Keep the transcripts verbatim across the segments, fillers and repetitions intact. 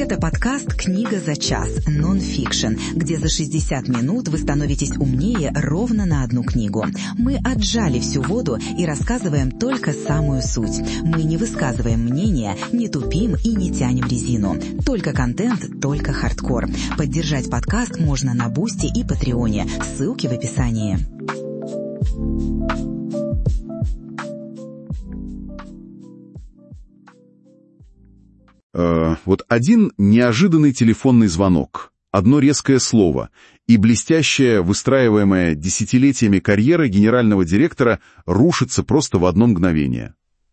Это подкаст «Книга за час» нон-фикшн, где за шестьдесят минут вы становитесь умнее ровно на одну книгу. Мы отжали всю воду и рассказываем только самую суть. Мы не высказываем мнения, не тупим и не тянем резину. Только контент, только хардкор. Поддержать подкаст можно на Бусти и Патреоне. Ссылки в описании. Вот один неожиданный телефонный звонок, одно резкое слово, и блестящая, выстраиваемая десятилетиями карьера генерального директора рушится просто в одно мгновение.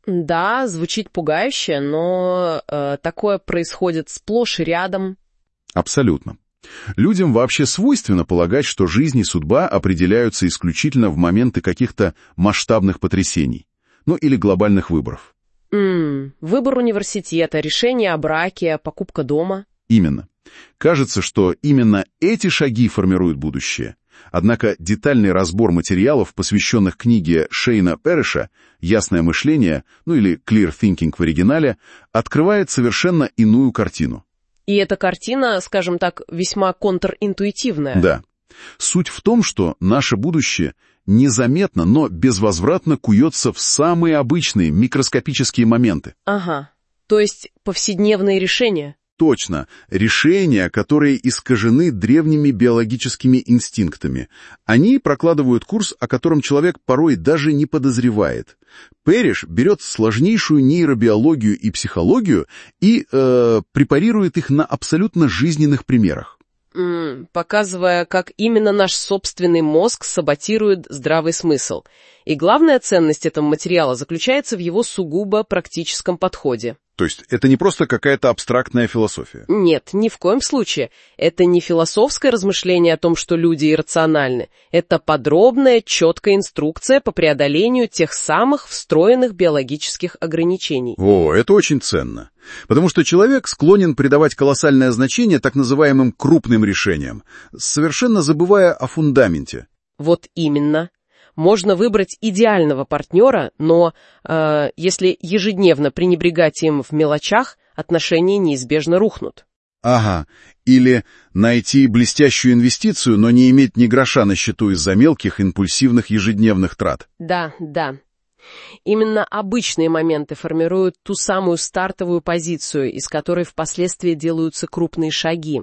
Да, звучит пугающе, но э, такое происходит сплошь и рядом. Абсолютно. Людям вообще свойственно полагать, что жизнь и судьба определяются исключительно в моменты каких-то масштабных потрясений, ну или глобальных выборов. Mm, выбор университета, решение о браке, покупка дома. Именно. Кажется, что именно эти шаги формируют будущее. Однако детальный разбор материалов, посвященных книге Шейна Перриша «Ясное мышление», ну или «Clear Thinking» в оригинале, открывает совершенно иную картину. И эта картина, скажем так, весьма контринтуитивная. Да. Суть в том, что наше будущее незаметно, но безвозвратно куется в самые обычные микроскопические моменты. Ага. То есть повседневные решения? Точно. Решения, которые искажены древними биологическими инстинктами. Они прокладывают курс, о котором человек порой даже не подозревает. Перриш берет сложнейшую нейробиологию и психологию и э, препарирует их на абсолютно жизненных примерах. Mm, показывая, как именно наш собственный мозг саботирует здравый смысл. И главная ценность этого материала заключается в его сугубо практическом подходе. То есть это не просто какая-то абстрактная философия? Нет, ни в коем случае. Это не философское размышление о том, что люди иррациональны. Это подробная, четкая инструкция по преодолению тех самых встроенных биологических ограничений. О, это очень ценно. Потому что человек склонен придавать колоссальное значение так называемым крупным решениям, совершенно забывая о фундаменте. Вот именно. Можно выбрать идеального партнера, но э, если ежедневно пренебрегать им в мелочах, отношения неизбежно рухнут. Ага. Или найти блестящую инвестицию, но не иметь ни гроша на счету из-за мелких импульсивных ежедневных трат. Да, да. Именно обычные моменты формируют ту самую стартовую позицию, из которой впоследствии делаются крупные шаги.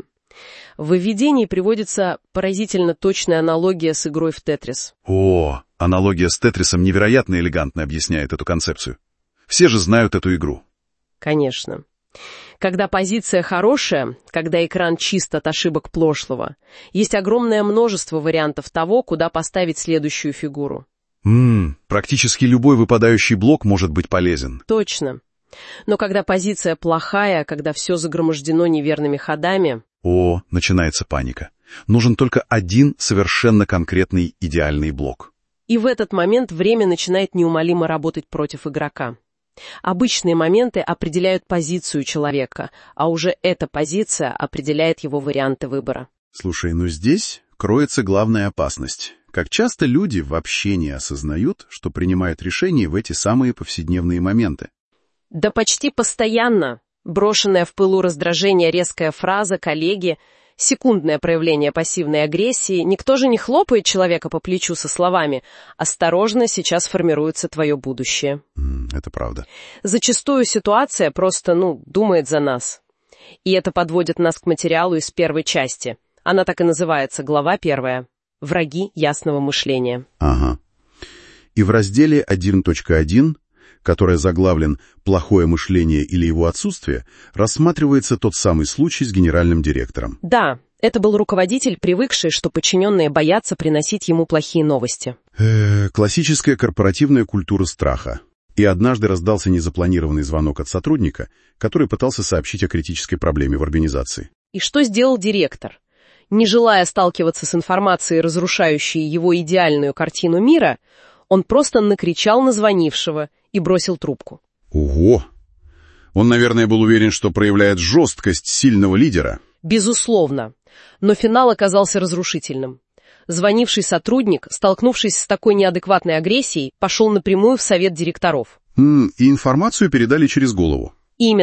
В введении приводится поразительно точная аналогия с игрой в Тетрис. О, аналогия с Тетрисом невероятно элегантно объясняет эту концепцию. Все же знают эту игру. Конечно. Когда позиция хорошая, когда экран чист от ошибок прошлого, есть огромное множество вариантов того, куда поставить следующую фигуру. Ммм, практически любой выпадающий блок может быть полезен. Точно. Но когда позиция плохая, когда все загромождено неверными ходами... О, начинается паника. Нужен только один совершенно конкретный идеальный блок. И в этот момент время начинает неумолимо работать против игрока. Обычные моменты определяют позицию человека, а уже эта позиция определяет его варианты выбора. Слушай, ну здесь кроется главная опасность. Как часто люди вообще не осознают, что принимают решения в эти самые повседневные моменты? Да почти постоянно. Брошенная в пылу раздражения резкая фраза коллеги, секундное проявление пассивной агрессии, никто же не хлопает человека по плечу со словами «Осторожно, сейчас формируется твое будущее». Mm, это правда. Зачастую ситуация просто, ну, думает за нас. И это подводит нас к материалу из первой части. Она так и называется, глава первая. «Враги ясного мышления». Ага. И в разделе один точка один, который заглавлен «Плохое мышление или его отсутствие», рассматривается тот самый случай с генеральным директором. Да, это был руководитель, привыкший, что подчиненные боятся приносить ему плохие новости. Э-э, классическая корпоративная культура страха. И однажды раздался незапланированный звонок от сотрудника, который пытался сообщить о критической проблеме в организации. И что сделал директор? Не желая сталкиваться с информацией, разрушающей его идеальную картину мира, он просто накричал на звонившего и бросил трубку. Ого! Он, наверное, был уверен, что проявляет жесткость сильного лидера. Безусловно. Но финал оказался разрушительным. Звонивший сотрудник, столкнувшись с такой неадекватной агрессией, пошел напрямую в совет директоров. М-м, и информацию передали через голову. Именно.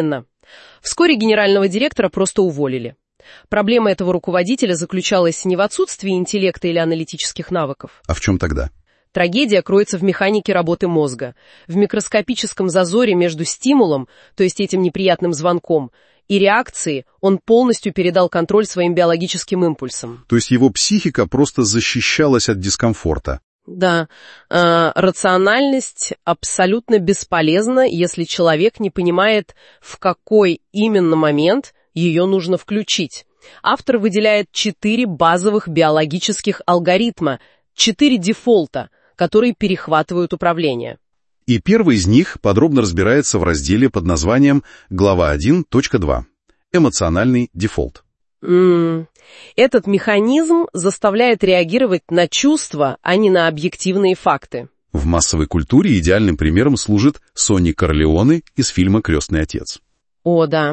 Вскоре генерального директора просто уволили. Проблема этого руководителя заключалась не в отсутствии интеллекта или аналитических навыков. А в чем тогда? Трагедия кроется в механике работы мозга, в микроскопическом зазоре между стимулом, то есть этим неприятным звонком, и реакцией. Он полностью передал контроль своим биологическим импульсам. То есть его психика просто защищалась от дискомфорта. Да, э, рациональность абсолютно бесполезна, если человек не понимает, в какой именно момент ее нужно включить. Автор выделяет четыре базовых биологических алгоритма, четыре дефолта, которые перехватывают управление. И первый из них подробно разбирается в разделе под названием «Глава один точка два. Эмоциональный дефолт». М-м. Этот механизм заставляет реагировать на чувства, а не на объективные факты. В массовой культуре идеальным примером служит Сонни Корлеоне из фильма «Крестный отец». О, да.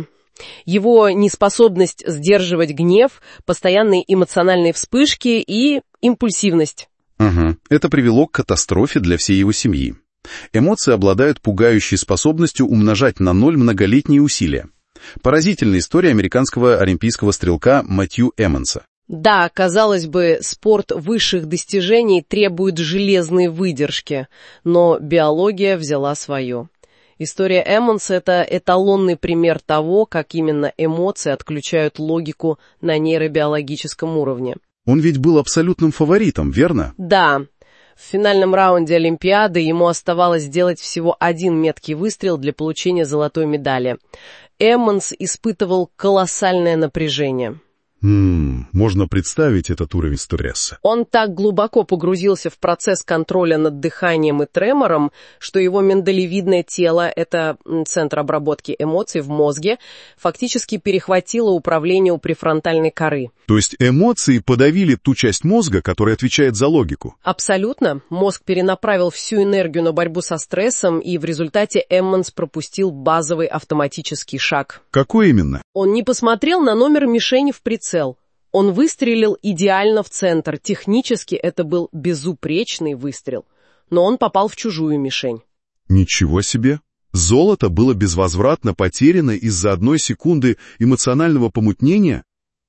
Его неспособность сдерживать гнев, постоянные эмоциональные вспышки и импульсивность. Угу. Это привело к катастрофе для всей его семьи. Эмоции обладают пугающей способностью умножать на ноль многолетние усилия. Поразительная история американского олимпийского стрелка Мэтью Эммонса. Да, казалось бы, спорт высших достижений требует железной выдержки, но биология взяла свое. История Эммонса – это эталонный пример того, как именно эмоции отключают логику на нейробиологическом уровне. Он ведь был абсолютным фаворитом, верно? Да. В финальном раунде Олимпиады ему оставалось сделать всего один меткий выстрел для получения золотой медали. Эммонс испытывал колоссальное напряжение. Ммм, можно представить этот уровень стресса. Он так глубоко погрузился в процесс контроля над дыханием и тремором, что его миндалевидное тело, это центр обработки эмоций в мозге, фактически перехватило управление у префронтальной коры. То есть эмоции подавили ту часть мозга, которая отвечает за логику? Абсолютно. Мозг перенаправил всю энергию на борьбу со стрессом, и в результате Эммонс пропустил базовый автоматический шаг. Какой именно? Он не посмотрел на номер мишени в прицел. Он выстрелил идеально в центр. Технически это был безупречный выстрел. Но он попал в чужую мишень. Ничего себе! Золото было безвозвратно потеряно из-за одной секунды эмоционального помутнения?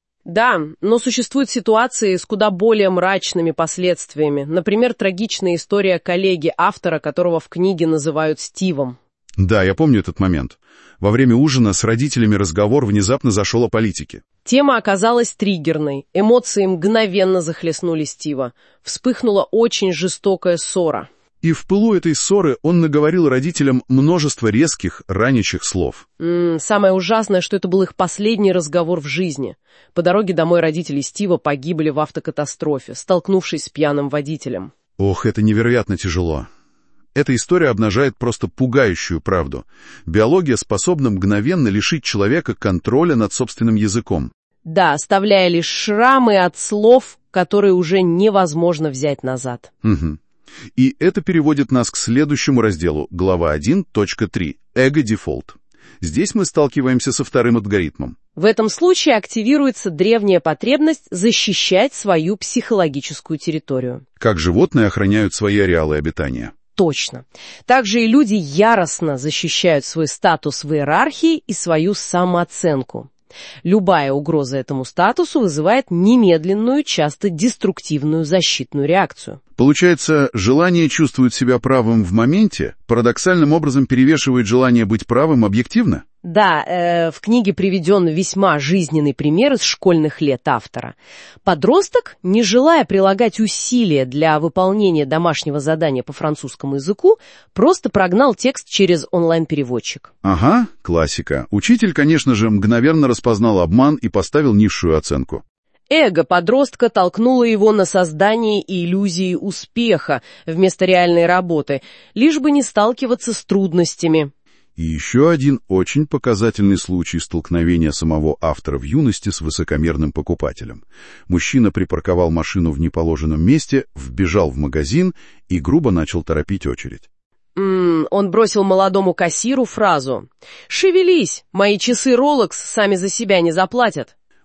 Да, но существуют ситуации с куда более мрачными последствиями. Например, трагичная история коллеги автора, которого в книге называют Стивом. Да, я помню этот момент. Во время ужина с родителями разговор внезапно зашел о политике. Тема оказалась триггерной. Эмоции мгновенно захлестнули Стива. Вспыхнула очень жестокая ссора. И в пылу этой ссоры он наговорил родителям множество резких, ранящих слов. М-м, самое ужасное, что это был их последний разговор в жизни. По дороге домой родители Стива погибли в автокатастрофе, столкнувшись с пьяным водителем. Ох, это невероятно тяжело. Эта история обнажает просто пугающую правду. Биология способна мгновенно лишить человека контроля над собственным языком. Да, оставляя лишь шрамы от слов, которые уже невозможно взять назад. Угу. И это переводит нас к следующему разделу, глава один точка три, эго-дефолт. Здесь мы сталкиваемся со вторым алгоритмом. В этом случае активируется древняя потребность защищать свою психологическую территорию. Как животные охраняют свои ареалы обитания. Точно. Также и люди яростно защищают свой статус в иерархии и свою самооценку. Любая угроза этому статусу вызывает немедленную, часто деструктивную защитную реакцию. Получается, желание чувствовать себя правым в моменте парадоксальным образом перевешивает желание быть правым объективно? Да, э, в книге приведен весьма жизненный пример из школьных лет автора. Подросток, не желая прилагать усилия для выполнения домашнего задания по французскому языку, просто прогнал текст через онлайн-переводчик. Ага, классика. Учитель, конечно же, мгновенно распознал обман и поставил низшую оценку. Эго подростка толкнуло его на создание иллюзии успеха вместо реальной работы, лишь бы не сталкиваться с трудностями. И еще один очень показательный случай столкновения самого автора в юности с высокомерным покупателем. Мужчина припарковал машину в неположенном месте, вбежал в магазин и грубо начал торопить очередь. М-м, он бросил молодому кассиру фразу: «Шевелись, мои часы Rolex сами за себя не заплатят».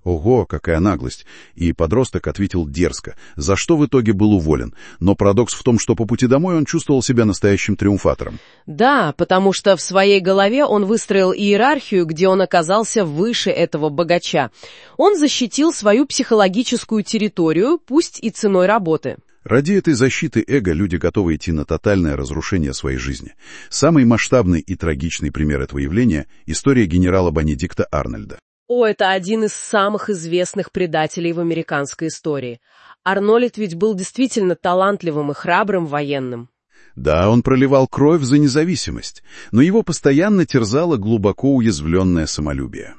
Ого, какая наглость! И подросток ответил дерзко, за что в итоге был уволен. Но парадокс в том, что по пути домой он чувствовал себя настоящим триумфатором. Да, потому что в своей голове он выстроил иерархию, где он оказался выше этого богача. Он защитил свою психологическую территорию, пусть и ценой работы. Ради этой защиты эго люди готовы идти на тотальное разрушение своей жизни. Самый масштабный и трагичный пример этого явления – история генерала Бенедикта Арнольда. О, это один из самых известных предателей в американской истории. Арнольд ведь был действительно талантливым и храбрым военным. Да, он проливал кровь за независимость, но его постоянно терзало глубоко уязвленное самолюбие.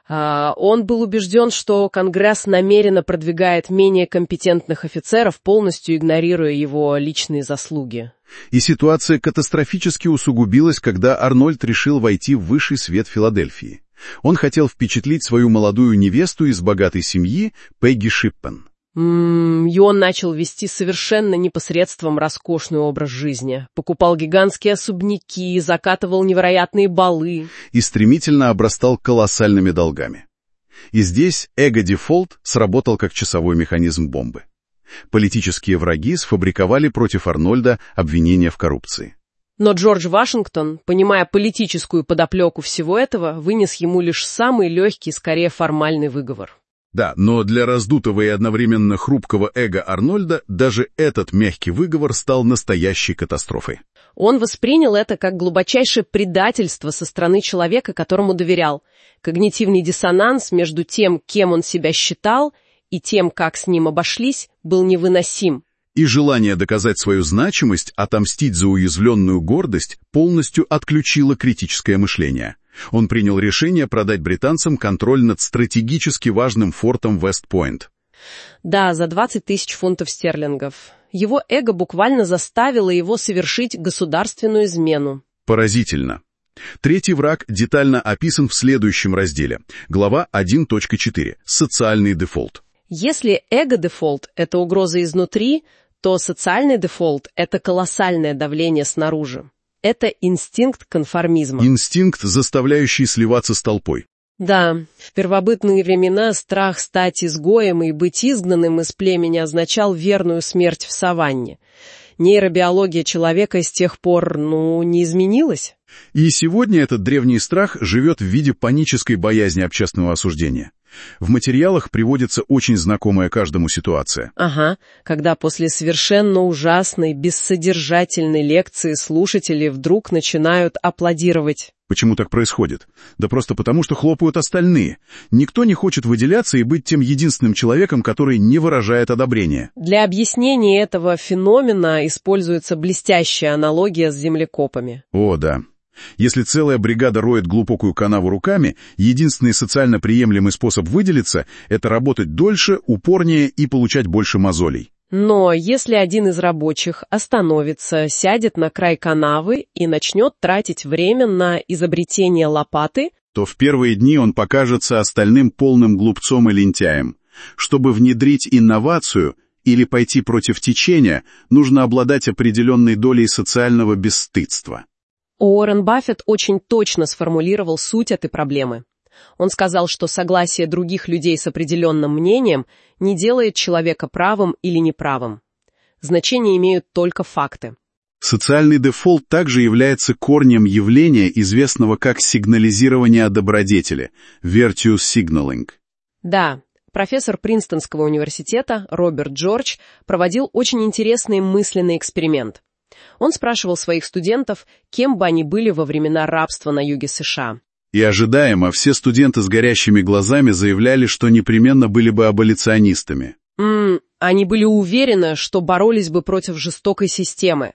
А, он был убежден, что Конгресс намеренно продвигает менее компетентных офицеров, полностью игнорируя его личные заслуги. И ситуация катастрофически усугубилась, когда Арнольд решил войти в высший свет Филадельфии. Он хотел впечатлить свою молодую невесту из богатой семьи Пегги Шиппен. М-м, и он начал вести совершенно непосредством роскошный образ жизни. Покупал гигантские особняки, закатывал невероятные балы. И стремительно обрастал колоссальными долгами. И здесь эго-дефолт сработал как часовой механизм бомбы. Политические враги сфабриковали против Арнольда обвинения в коррупции. Но Джордж Вашингтон, понимая политическую подоплеку всего этого, вынес ему лишь самый легкий, скорее формальный выговор. Да, но для раздутого и одновременно хрупкого эго Арнольда даже этот мягкий выговор стал настоящей катастрофой. Он воспринял это как глубочайшее предательство со стороны человека, которому доверял. Когнитивный диссонанс между тем, кем он себя считал, и тем, как с ним обошлись, был невыносим. И желание доказать свою значимость, отомстить за уязвленную гордость, полностью отключило критическое мышление. Он принял решение продать британцам контроль над стратегически важным фортом Вест-Пойнт. Да, за двадцать тысяч фунтов стерлингов. Его эго буквально заставило его совершить государственную измену. Поразительно. Третий враг детально описан в следующем разделе. Глава один точка четыре. Социальный дефолт. Если эго-дефолт – это угроза изнутри, то социальный дефолт – это колоссальное давление снаружи. Это инстинкт конформизма. Инстинкт, заставляющий сливаться с толпой. Да, в первобытные времена страх стать изгоем и быть изгнанным из племени означал верную смерть в саванне. Нейробиология человека с тех пор, ну, не изменилась. И сегодня этот древний страх живет в виде панической боязни общественного осуждения. В материалах приводится очень знакомая каждому ситуация. Ага, когда после совершенно ужасной, бессодержательной лекции слушатели вдруг начинают аплодировать. Почему так происходит? Да просто потому, что хлопают остальные. Никто не хочет выделяться и быть тем единственным человеком, который не выражает одобрения. Для объяснения этого феномена используется блестящая аналогия с землекопами. О, да. Если целая бригада роет глубокую канаву руками, единственный социально приемлемый способ выделиться – это работать дольше, упорнее и получать больше мозолей. Но если один из рабочих остановится, сядет на край канавы и начнет тратить время на изобретение лопаты, то в первые дни он покажется остальным полным глупцом и лентяем. Чтобы внедрить инновацию или пойти против течения, нужно обладать определенной долей социального бесстыдства. Уоррен Баффет очень точно сформулировал суть этой проблемы. Он сказал, что согласие других людей с определенным мнением не делает человека правым или неправым. Значение имеют только факты. Социальный дефолт также является корнем явления, известного как сигнализирование о добродетели, virtue signaling. Да, профессор Принстонского университета Роберт Джордж проводил очень интересный мысленный эксперимент. Он спрашивал своих студентов, кем бы они были во времена рабства на юге США. И ожидаемо все студенты с горящими глазами заявляли, что непременно были бы аболиционистами. М-м, они были уверены, что боролись бы против жестокой системы.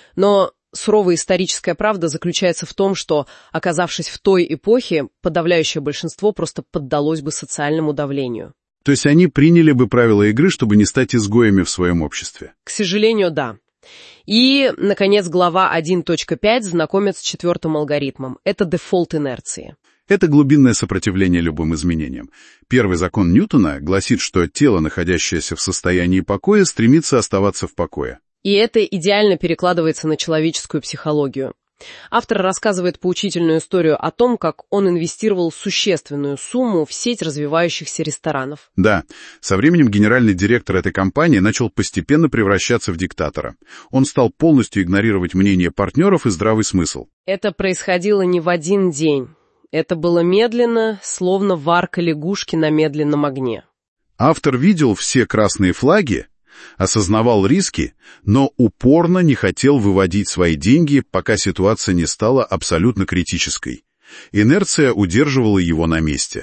Но суровая историческая правда заключается в том, что, оказавшись в той эпохе, подавляющее большинство просто поддалось бы социальному давлению. То есть они приняли бы правила игры, чтобы не стать изгоями в своем обществе? К сожалению, да. И, наконец, глава один точка пять знакомит с четвертым алгоритмом. Это дефолт инерции. Это глубинное сопротивление любым изменениям. Первый закон Ньютона гласит, что тело, находящееся в состоянии покоя, стремится оставаться в покое. И это идеально перекладывается на человеческую психологию. Автор рассказывает поучительную историю о том, как он инвестировал существенную сумму в сеть развивающихся ресторанов. Да, со временем генеральный директор этой компании начал постепенно превращаться в диктатора. Он стал полностью игнорировать мнение партнеров и здравый смысл. Это происходило не в один день. Это было медленно, словно варка лягушки на медленном огне. Автор видел все красные флаги, осознавал риски, но упорно не хотел выводить свои деньги, пока ситуация не стала абсолютно критической. Инерция удерживала его на месте.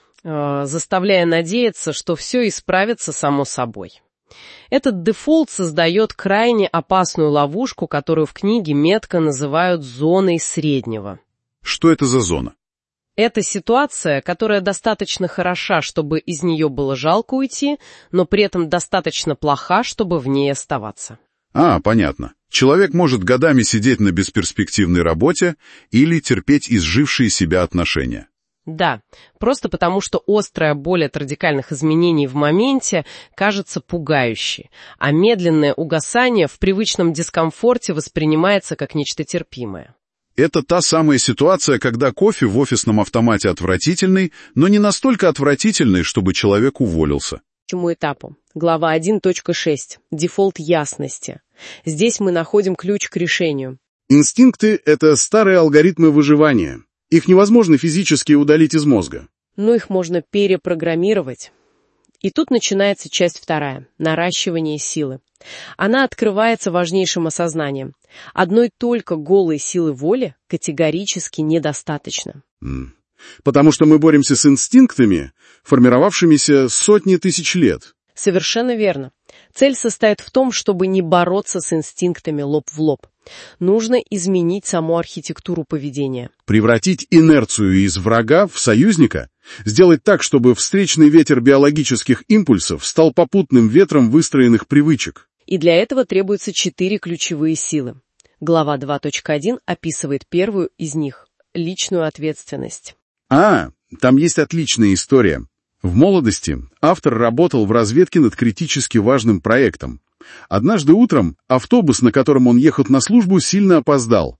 Э, заставляя надеяться, что все исправится само собой. Этот дефолт создает крайне опасную ловушку, которую в книге метко называют зоной среднего. Что это за зона? Это ситуация, которая достаточно хороша, чтобы из нее было жалко уйти, но при этом достаточно плоха, чтобы в ней оставаться. А, понятно. Человек может годами сидеть на бесперспективной работе или терпеть изжившие себя отношения. Да, просто потому что острая боль от радикальных изменений в моменте кажется пугающей, а медленное угасание в привычном дискомфорте воспринимается как нечто терпимое. Это та самая ситуация, когда кофе в офисном автомате отвратительный, но не настолько отвратительный, чтобы человек уволился. Чему этапу? Глава один точка шесть. Дефолт ясности. Здесь мы находим ключ к решению. Инстинкты — это старые алгоритмы выживания. Их невозможно физически удалить из мозга. Но их можно перепрограммировать. И тут начинается часть вторая – наращивание силы. Она открывается важнейшим осознанием. Одной только голой силы воли категорически недостаточно. Mm. Потому что мы боремся с инстинктами, формировавшимися сотни тысяч лет. Совершенно верно. Цель состоит в том, чтобы не бороться с инстинктами лоб в лоб. Нужно изменить саму архитектуру поведения. Превратить инерцию из врага в союзника, сделать так, чтобы встречный ветер биологических импульсов стал попутным ветром выстроенных привычек. И для этого требуются четыре ключевые силы. Глава два точка один описывает первую из них – личную ответственность. А, там есть отличная история. В молодости автор работал в разведке над критически важным проектом. Однажды утром автобус, на котором он ехал на службу, сильно опоздал.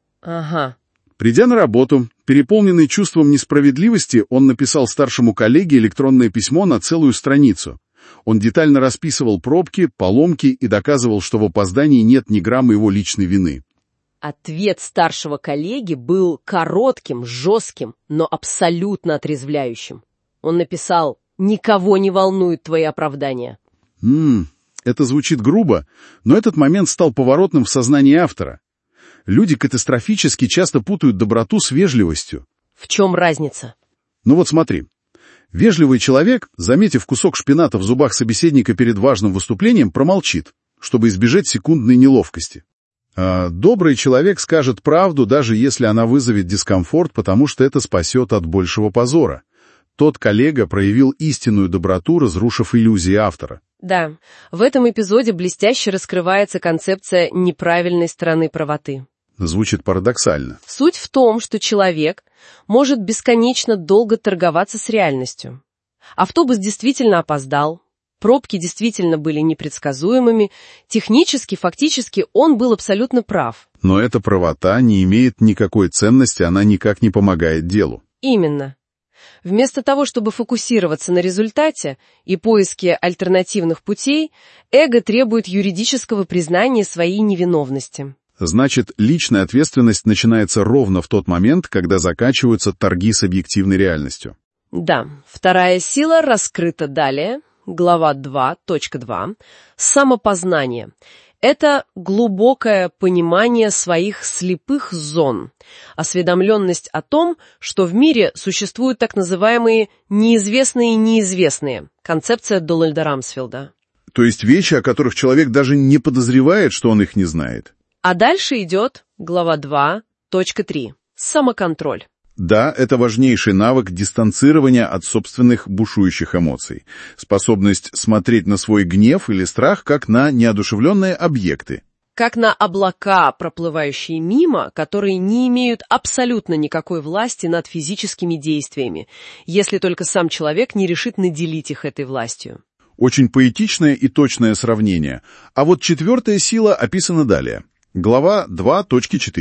Ага. Придя на работу, переполненный чувством несправедливости, он написал старшему коллеге электронное письмо на целую страницу. Он детально расписывал пробки, поломки и доказывал, что в опоздании нет ни грамма его личной вины. Ответ старшего коллеги был коротким, жестким, но абсолютно отрезвляющим. Он написал: «Никого не волнуют твои оправдания». Ммм, это звучит грубо, но этот момент стал поворотным в сознании автора. Люди катастрофически часто путают доброту с вежливостью. В чем разница? Ну вот смотри. Вежливый человек, заметив кусок шпината в зубах собеседника перед важным выступлением, промолчит, чтобы избежать секундной неловкости. А добрый человек скажет правду, даже если она вызовет дискомфорт, потому что это спасет от большего позора. Тот коллега проявил истинную доброту, разрушив иллюзии автора. Да, в этом эпизоде блестяще раскрывается концепция неправильной стороны правоты. Звучит парадоксально. Суть в том, что человек может бесконечно долго торговаться с реальностью. Автобус действительно опоздал, пробки действительно были непредсказуемыми, технически, фактически он был абсолютно прав. Но эта правота не имеет никакой ценности, она никак не помогает делу. Именно. Вместо того, чтобы фокусироваться на результате и поиске альтернативных путей, эго требует юридического признания своей невиновности. Значит, личная ответственность начинается ровно в тот момент, когда заканчиваются торги с объективной реальностью. Да, вторая сила раскрыта далее, глава два точка два, самопознание. Это глубокое понимание своих слепых зон, осведомленность о том, что в мире существуют так называемые неизвестные неизвестные, концепция Дональда Рамсфелда. То есть вещи, о которых человек даже не подозревает, что он их не знает. А дальше идет глава два точка три, самоконтроль. Да, это важнейший навык дистанцирования от собственных бушующих эмоций. Способность смотреть на свой гнев или страх как на неодушевленные объекты. Как на облака, проплывающие мимо, которые не имеют абсолютно никакой власти над физическими действиями, если только сам человек не решит наделить их этой властью. Очень поэтичное и точное сравнение. А вот четвертая сила описана далее. Глава два точка четыре.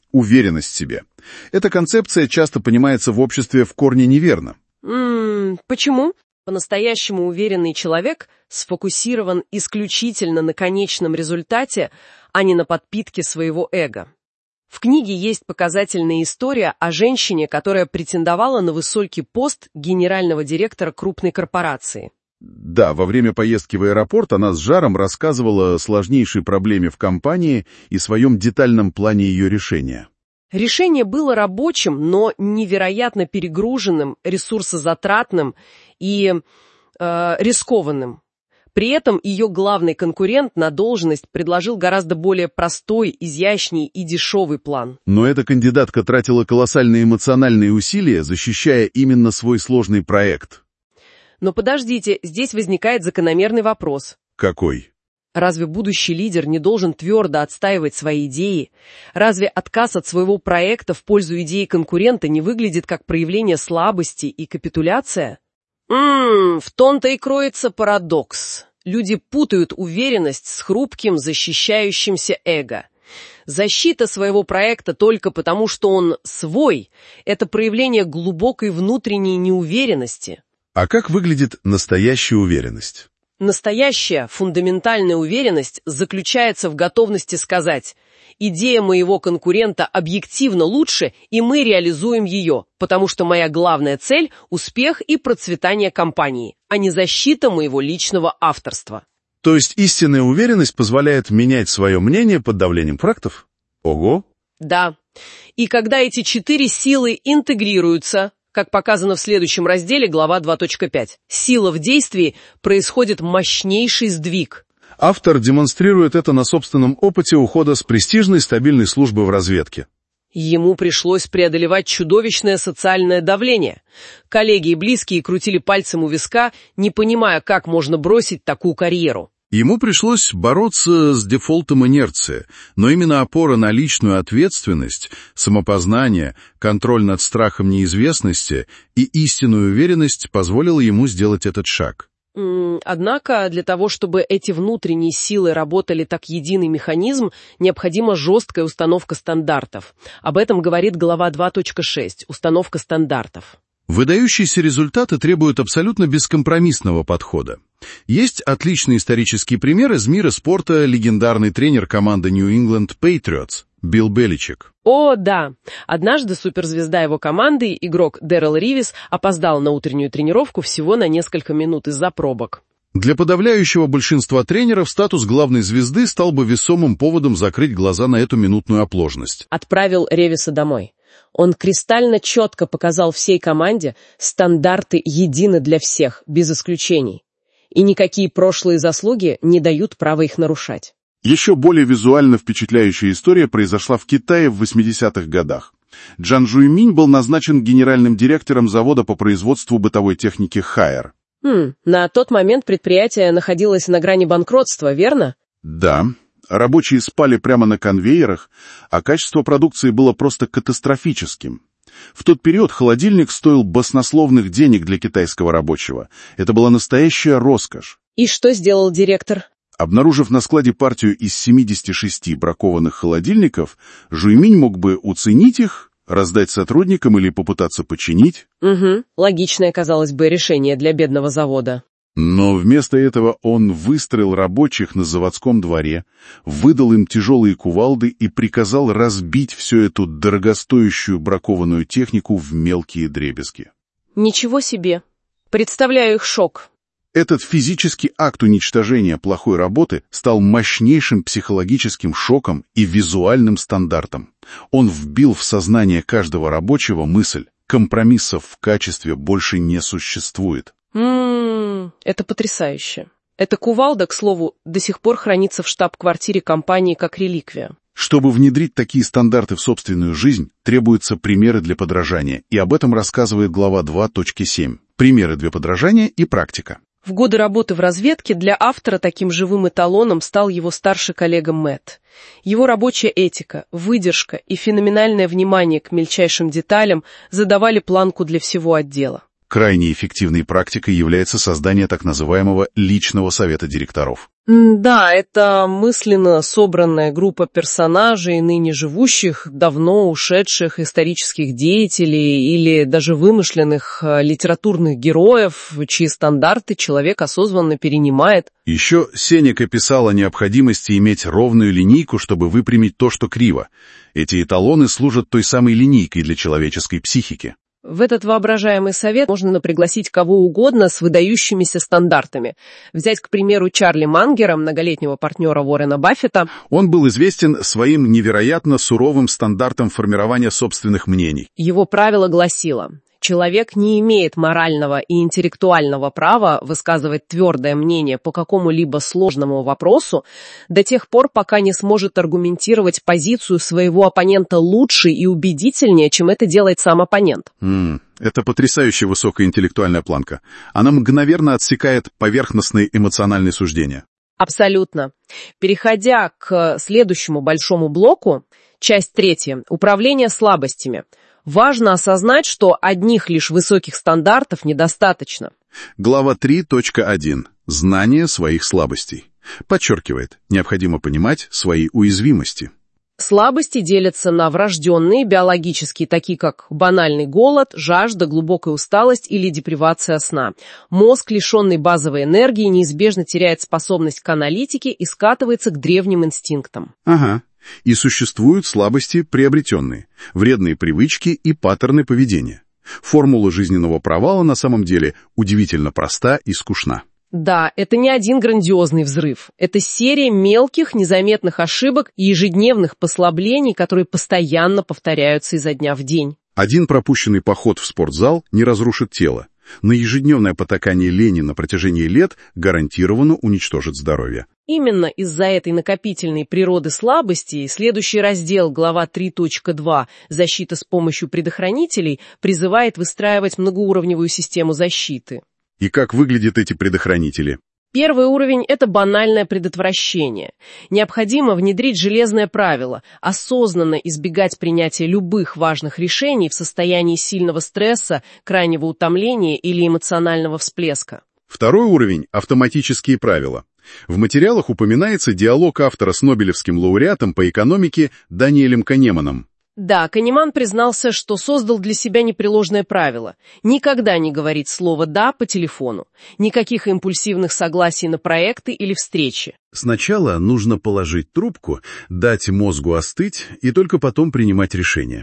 уверенность в себе. Эта концепция часто понимается в обществе в корне неверно. М-м, почему? По-настоящему уверенный человек сфокусирован исключительно на конечном результате, а не на подпитке своего эго. В книге есть показательная история о женщине, которая претендовала на высокий пост генерального директора крупной корпорации. Да, во время поездки в аэропорт она с жаром рассказывала о сложнейшей проблеме в компании и своем детальном плане ее решения. Решение было рабочим, но невероятно перегруженным, ресурсозатратным и э, рискованным. При этом ее главный конкурент на должность предложил гораздо более простой, изящный и дешевый план. Но эта кандидатка тратила колоссальные эмоциональные усилия, защищая именно свой сложный проект. Но подождите, здесь возникает закономерный вопрос. Какой? Разве будущий лидер не должен твердо отстаивать свои идеи? Разве отказ от своего проекта в пользу идеи конкурента не выглядит как проявление слабости и капитуляция? Ммм, в том-то и кроется парадокс. Люди путают уверенность с хрупким, защищающимся эго. Защита своего проекта только потому, что он свой, это проявление глубокой внутренней неуверенности. А как выглядит настоящая уверенность? Настоящая, фундаментальная уверенность заключается в готовности сказать: идея моего конкурента объективно лучше, и мы реализуем ее, потому что моя главная цель – успех и процветание компании, а не защита моего личного авторства. То есть истинная уверенность позволяет менять свое мнение под давлением фактов? Ого! Да. И когда эти четыре силы интегрируются, как показано в следующем разделе, глава два точка пять, сила в действии, происходит мощнейший сдвиг. Автор демонстрирует это на собственном опыте ухода с престижной стабильной службы в разведке. Ему пришлось преодолевать чудовищное социальное давление. Коллеги и близкие крутили пальцем у виска, не понимая, как можно бросить такую карьеру. Ему пришлось бороться с дефолтом инерции, но именно опора на личную ответственность, самопознание, контроль над страхом неизвестности и истинную уверенность позволила ему сделать этот шаг. Однако для того, чтобы эти внутренние силы работали как единый механизм, необходима жесткая установка стандартов. Об этом говорит глава два точка шесть, установка стандартов. Выдающиеся результаты требуют абсолютно бескомпромиссного подхода. Есть отличный исторический пример из мира спорта, легендарный тренер команды New England Patriots Билл Беличек. О, да. Однажды суперзвезда его команды, игрок Дэрил Ривис, опоздал на утреннюю тренировку всего на несколько минут из-за пробок. Для подавляющего большинства тренеров статус главной звезды стал бы весомым поводом закрыть глаза на эту минутную оплошность. Отправил Ривиса домой. Он кристально четко показал всей команде: стандарты едины для всех, без исключений. И никакие прошлые заслуги не дают права их нарушать. Еще более визуально впечатляющая история произошла в Китае в восьмидесятых годах. Джан Жуйминь был назначен генеральным директором завода по производству бытовой техники Хайер. Хм, на тот момент предприятие находилось на грани банкротства, верно? Да. Рабочие спали прямо на конвейерах, а качество продукции было просто катастрофическим. В тот период холодильник стоил баснословных денег для китайского рабочего. Это была настоящая роскошь. И что сделал директор? Обнаружив на складе партию из семидесяти шести бракованных холодильников, Жуйминь мог бы уценить их, раздать сотрудникам или попытаться починить. Угу, логичное, казалось бы, решение для бедного завода. Но вместо этого он выстроил рабочих на заводском дворе, выдал им тяжелые кувалды и приказал разбить всю эту дорогостоящую бракованную технику в мелкие дребезги. Ничего себе! Представляю их шок. Этот физический акт уничтожения плохой работы стал мощнейшим психологическим шоком и визуальным стандартом. Он вбил в сознание каждого рабочего мысль: компромиссов в качестве больше не существует. Ммм, это потрясающе. Эта кувалда, к слову, до сих пор хранится в штаб-квартире компании как реликвия. Чтобы внедрить такие стандарты в собственную жизнь, требуются примеры для подражания, и об этом рассказывает глава два точка семь. Примеры для подражания и практика. В годы работы в разведке для автора таким живым эталоном стал его старший коллега Мэтт. Его рабочая этика, выдержка и феноменальное внимание к мельчайшим деталям задавали планку для всего отдела. Крайне эффективной практикой является создание так называемого личного совета директоров. Да, это мысленно собранная группа персонажей, ныне живущих, давно ушедших исторических деятелей или даже вымышленных литературных героев, чьи стандарты человек осознанно перенимает. Еще Сенека писал о необходимости иметь ровную линейку, чтобы выпрямить то, что криво. Эти эталоны служат той самой линейкой для человеческой психики. В этот воображаемый совет можно пригласить кого угодно с выдающимися стандартами. Взять, к примеру, Чарли Мангера, многолетнего партнера Уоррена Баффета. Он был известен своим невероятно суровым стандартом формирования собственных мнений. Его правило гласило: человек не имеет морального и интеллектуального права высказывать твердое мнение по какому-либо сложному вопросу до тех пор, пока не сможет аргументировать позицию своего оппонента лучше и убедительнее, чем это делает сам оппонент. Mm, это потрясающе высокая интеллектуальная планка. Она мгновенно отсекает поверхностные эмоциональные суждения. Абсолютно. Переходя к следующему большому блоку, часть третья, управление слабостями. Важно осознать, что одних лишь высоких стандартов недостаточно. Глава три точка один. Знание своих слабостей. Подчеркивает, необходимо понимать свои уязвимости. Слабости делятся на врожденные, биологические, такие как банальный голод, жажда, глубокая усталость или депривация сна. Мозг, лишенный базовой энергии, неизбежно теряет способность к аналитике и скатывается к древним инстинктам. Ага. И существуют слабости приобретенные, вредные привычки и паттерны поведения. Формула жизненного провала на самом деле удивительно проста и скучна. Да, это не один грандиозный взрыв. Это серия мелких, незаметных ошибок и ежедневных послаблений, которые постоянно повторяются изо дня в день. Один пропущенный поход в спортзал не разрушит тело, но ежедневное потакание лени на протяжении лет гарантированно уничтожит здоровье. Именно из-за этой накопительной природы слабости следующий раздел, глава три точка два «Защита с помощью предохранителей» призывает выстраивать многоуровневую систему защиты. И как выглядят эти предохранители? Первый уровень – это банальное предотвращение. Необходимо внедрить железное правило – осознанно избегать принятия любых важных решений в состоянии сильного стресса, крайнего утомления или эмоционального всплеска. Второй уровень – автоматические правила. В материалах упоминается диалог автора с Нобелевским лауреатом по экономике Даниэлем Канеманом. Да, Канеман признался, что создал для себя непреложное правило – никогда не говорить слово «да» по телефону, никаких импульсивных согласий на проекты или встречи. Сначала нужно положить трубку, дать мозгу остыть и только потом принимать решение.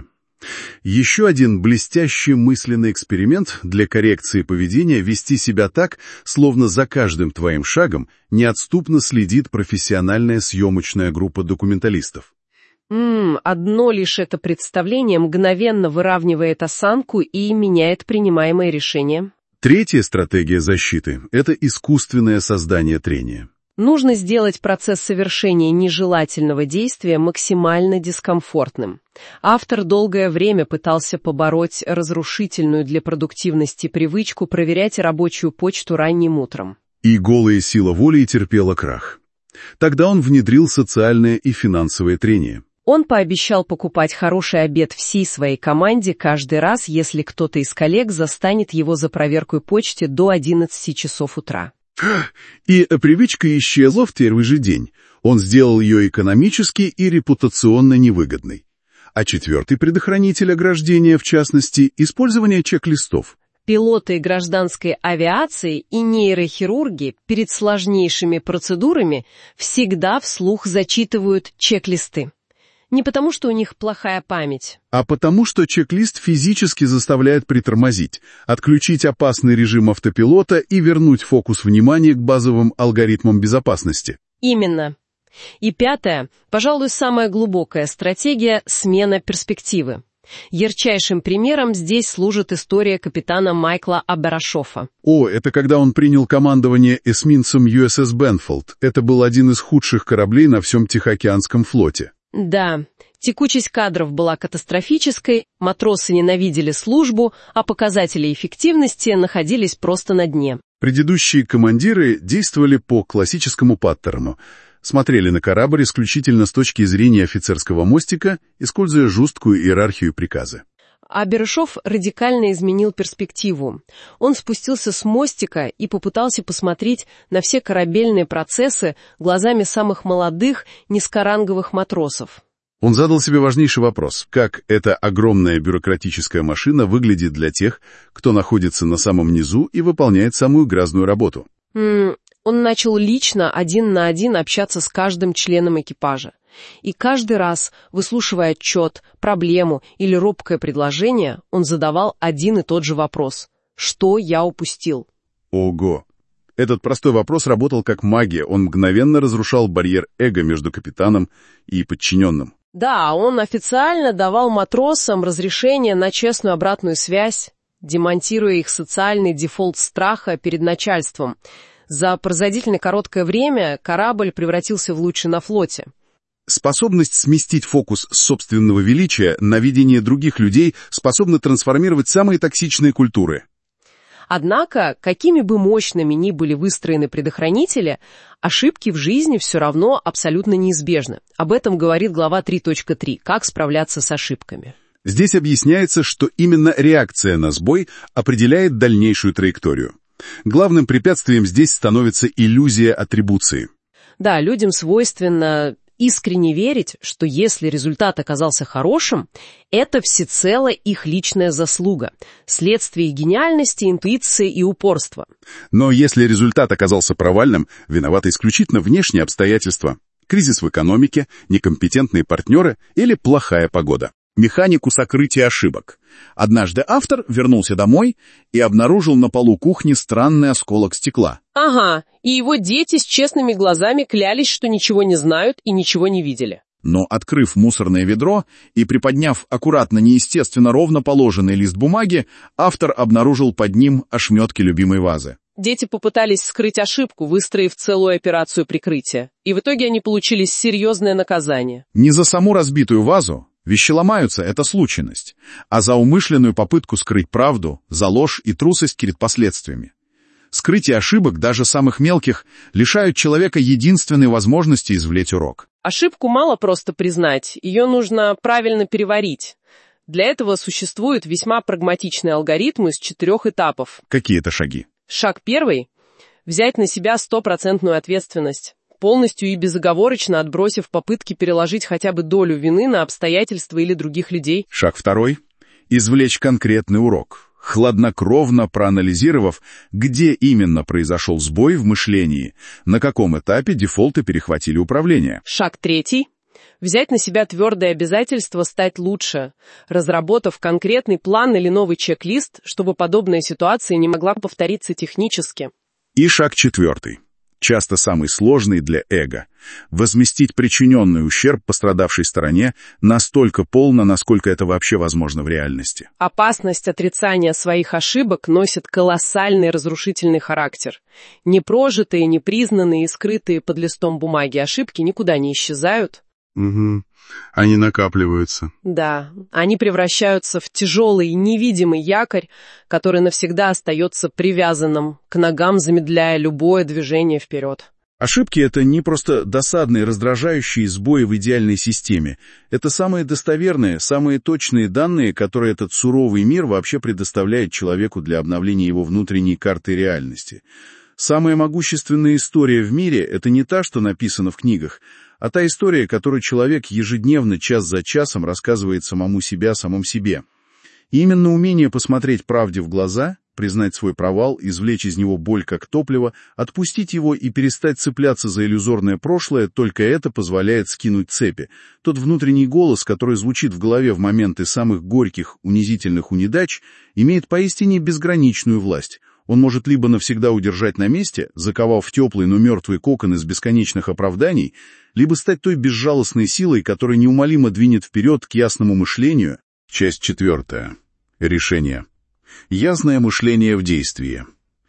Еще один блестящий мысленный эксперимент для коррекции поведения – вести себя так, словно за каждым твоим шагом неотступно следит профессиональная съемочная группа документалистов. Ммм, одно лишь это представление мгновенно выравнивает осанку и меняет принимаемые решения. Третья стратегия защиты – это искусственное создание трения. Нужно сделать процесс совершения нежелательного действия максимально дискомфортным. Автор долгое время пытался побороть разрушительную для продуктивности привычку проверять рабочую почту ранним утром. И голая сила воли терпела крах. Тогда он внедрил социальное и финансовое трение. Он пообещал покупать хороший обед всей своей команде каждый раз, если кто-то из коллег застанет его за проверкой почты до одиннадцати часов утра. И привычка исчезла в первый же день. Он сделал ее экономически и репутационно невыгодной. А четвертый предохранитель ограждения, в частности, использование чек-листов. Пилоты гражданской авиации и нейрохирурги перед сложнейшими процедурами всегда вслух зачитывают чек-листы. Не потому, что у них плохая память. А потому, что чек-лист физически заставляет притормозить, отключить опасный режим автопилота и вернуть фокус внимания к базовым алгоритмам безопасности. Именно. И пятое, пожалуй, самая глубокая стратегия – смена перспективы. Ярчайшим примером здесь служит история капитана Майкла Аберашофа. О, это когда он принял командование эсминцем ю эс эс Бенфолд. Это был один из худших кораблей на всем Тихоокеанском флоте. Да, текучесть кадров была катастрофической, матросы ненавидели службу, а показатели эффективности находились просто на дне. Предыдущие командиры действовали по классическому паттерну. Смотрели на корабль исключительно с точки зрения офицерского мостика, используя жесткую иерархию приказа. А Берышов радикально изменил перспективу. Он спустился с мостика и попытался посмотреть на все корабельные процессы глазами самых молодых, низкоранговых матросов. Он задал себе важнейший вопрос: как эта огромная бюрократическая машина выглядит для тех, кто находится на самом низу и выполняет самую грязную работу? М-м, он начал лично, один на один, общаться с каждым членом экипажа. И каждый раз, выслушивая отчет, проблему или робкое предложение, он задавал один и тот же вопрос: «Что я упустил?» Ого! Этот простой вопрос работал как магия, он мгновенно разрушал барьер эго между капитаном и подчиненным. Да, он официально давал матросам разрешение на честную обратную связь, демонтируя их социальный дефолт страха перед начальством. За поразительно короткое время корабль превратился в лучший на флоте. Способность сместить фокус с собственного величия на видение других людей способна трансформировать самые токсичные культуры. Однако, какими бы мощными ни были выстроены предохранители, ошибки в жизни все равно абсолютно неизбежны. Об этом говорит глава три точка три «Как справляться с ошибками». Здесь объясняется, что именно реакция на сбой определяет дальнейшую траекторию. Главным препятствием здесь становится иллюзия атрибуции. Да, людям свойственно искренне верить, что если результат оказался хорошим, это всецело их личная заслуга, следствие гениальности, интуиции и упорства. Но если результат оказался провальным, виноваты исключительно внешние обстоятельства: кризис в экономике, некомпетентные партнеры или плохая погода. Механику сокрытия ошибок. Однажды автор вернулся домой и обнаружил на полу кухни странный осколок стекла. Ага, и его дети с честными глазами клялись, что ничего не знают и ничего не видели. Но, открыв мусорное ведро и приподняв аккуратно неестественно ровно положенный лист бумаги, автор обнаружил под ним ошметки любимой вазы. Дети попытались скрыть ошибку, выстроив целую операцию прикрытия, и в итоге они получили серьезное наказание. Не за саму разбитую вазу. Вещи ломаются — это случайность, а за умышленную попытку скрыть правду, за ложь и трусость перед последствиями. Скрытие ошибок, даже самых мелких, лишают человека единственной возможности извлечь урок. Ошибку мало просто признать, ее нужно правильно переварить. Для этого существуют весьма прагматичные алгоритмы из четырех этапов. Какие это шаги? Шаг первый – взять на себя стопроцентную ответственность, полностью и безоговорочно отбросив попытки переложить хотя бы долю вины на обстоятельства или других людей. Шаг второй – извлечь конкретный урок, хладнокровно проанализировав, где именно произошел сбой в мышлении, на каком этапе дефолты перехватили управление. Шаг третий – взять на себя твердое обязательство стать лучше, разработав конкретный план или новый чек-лист, чтобы подобная ситуация не могла повториться технически. И шаг четвертый. Часто самый сложный для эго – возместить причиненный ущерб пострадавшей стороне настолько полно, насколько это вообще возможно в реальности. Опасность отрицания своих ошибок носит колоссальный разрушительный характер. Непрожитые, непризнанные и скрытые под листом бумаги ошибки никуда не исчезают. Угу. Они накапливаются. Да, они превращаются в тяжелый, невидимый якорь, который навсегда остается привязанным к ногам, замедляя любое движение вперед. Ошибки — это не просто досадные, раздражающие сбои в идеальной системе. Это самые достоверные, самые точные данные, которые этот суровый мир вообще предоставляет человеку для обновления его внутренней карты реальности. Самая могущественная история в мире — это не та, что написана в книгах, а та история, которую человек ежедневно, час за часом рассказывает самому себе о самом себе. И именно умение посмотреть правде в глаза, признать свой провал, извлечь из него боль как топливо, отпустить его и перестать цепляться за иллюзорное прошлое, только это позволяет скинуть цепи. Тот внутренний голос, который звучит в голове в моменты самых горьких, унизительных неудач, имеет поистине безграничную власть. Он может либо навсегда удержать на месте, заковав в теплый, но мертвый кокон из бесконечных оправданий, либо стать той безжалостной силой, которая неумолимо двинет вперед к ясному мышлению. Часть четвертая. Решение. Ясное мышление в действии.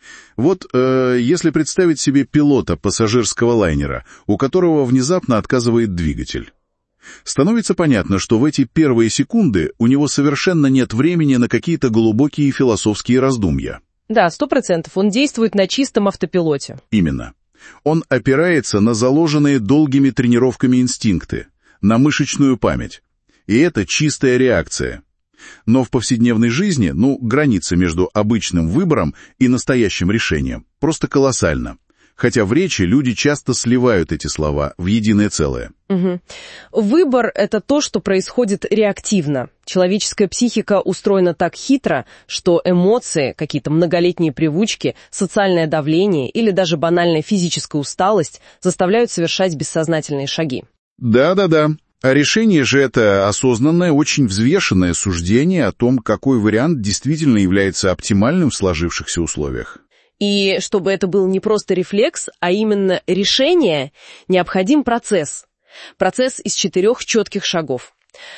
Вот э, если представить себе пилота пассажирского лайнера, у которого внезапно отказывает двигатель. Становится понятно, что в эти первые секунды у него совершенно нет времени на какие-то глубокие философские раздумья. Да, сто процентов. Он действует на чистом автопилоте. Именно. Он опирается на заложенные долгими тренировками инстинкты, на мышечную память. И это чистая реакция. Но в повседневной жизни, ну, граница между обычным выбором и настоящим решением просто колоссальна. Хотя в речи люди часто сливают эти слова в единое целое. Угу. Выбор — это то, что происходит реактивно. Человеческая психика устроена так хитро, что эмоции, какие-то многолетние привычки, социальное давление или даже банальная физическая усталость заставляют совершать бессознательные шаги. Да-да-да. А решение же — это осознанное, очень взвешенное суждение о том, какой вариант действительно является оптимальным в сложившихся условиях. И чтобы это был не просто рефлекс, а именно решение, необходим процесс. Процесс из четырех четких шагов.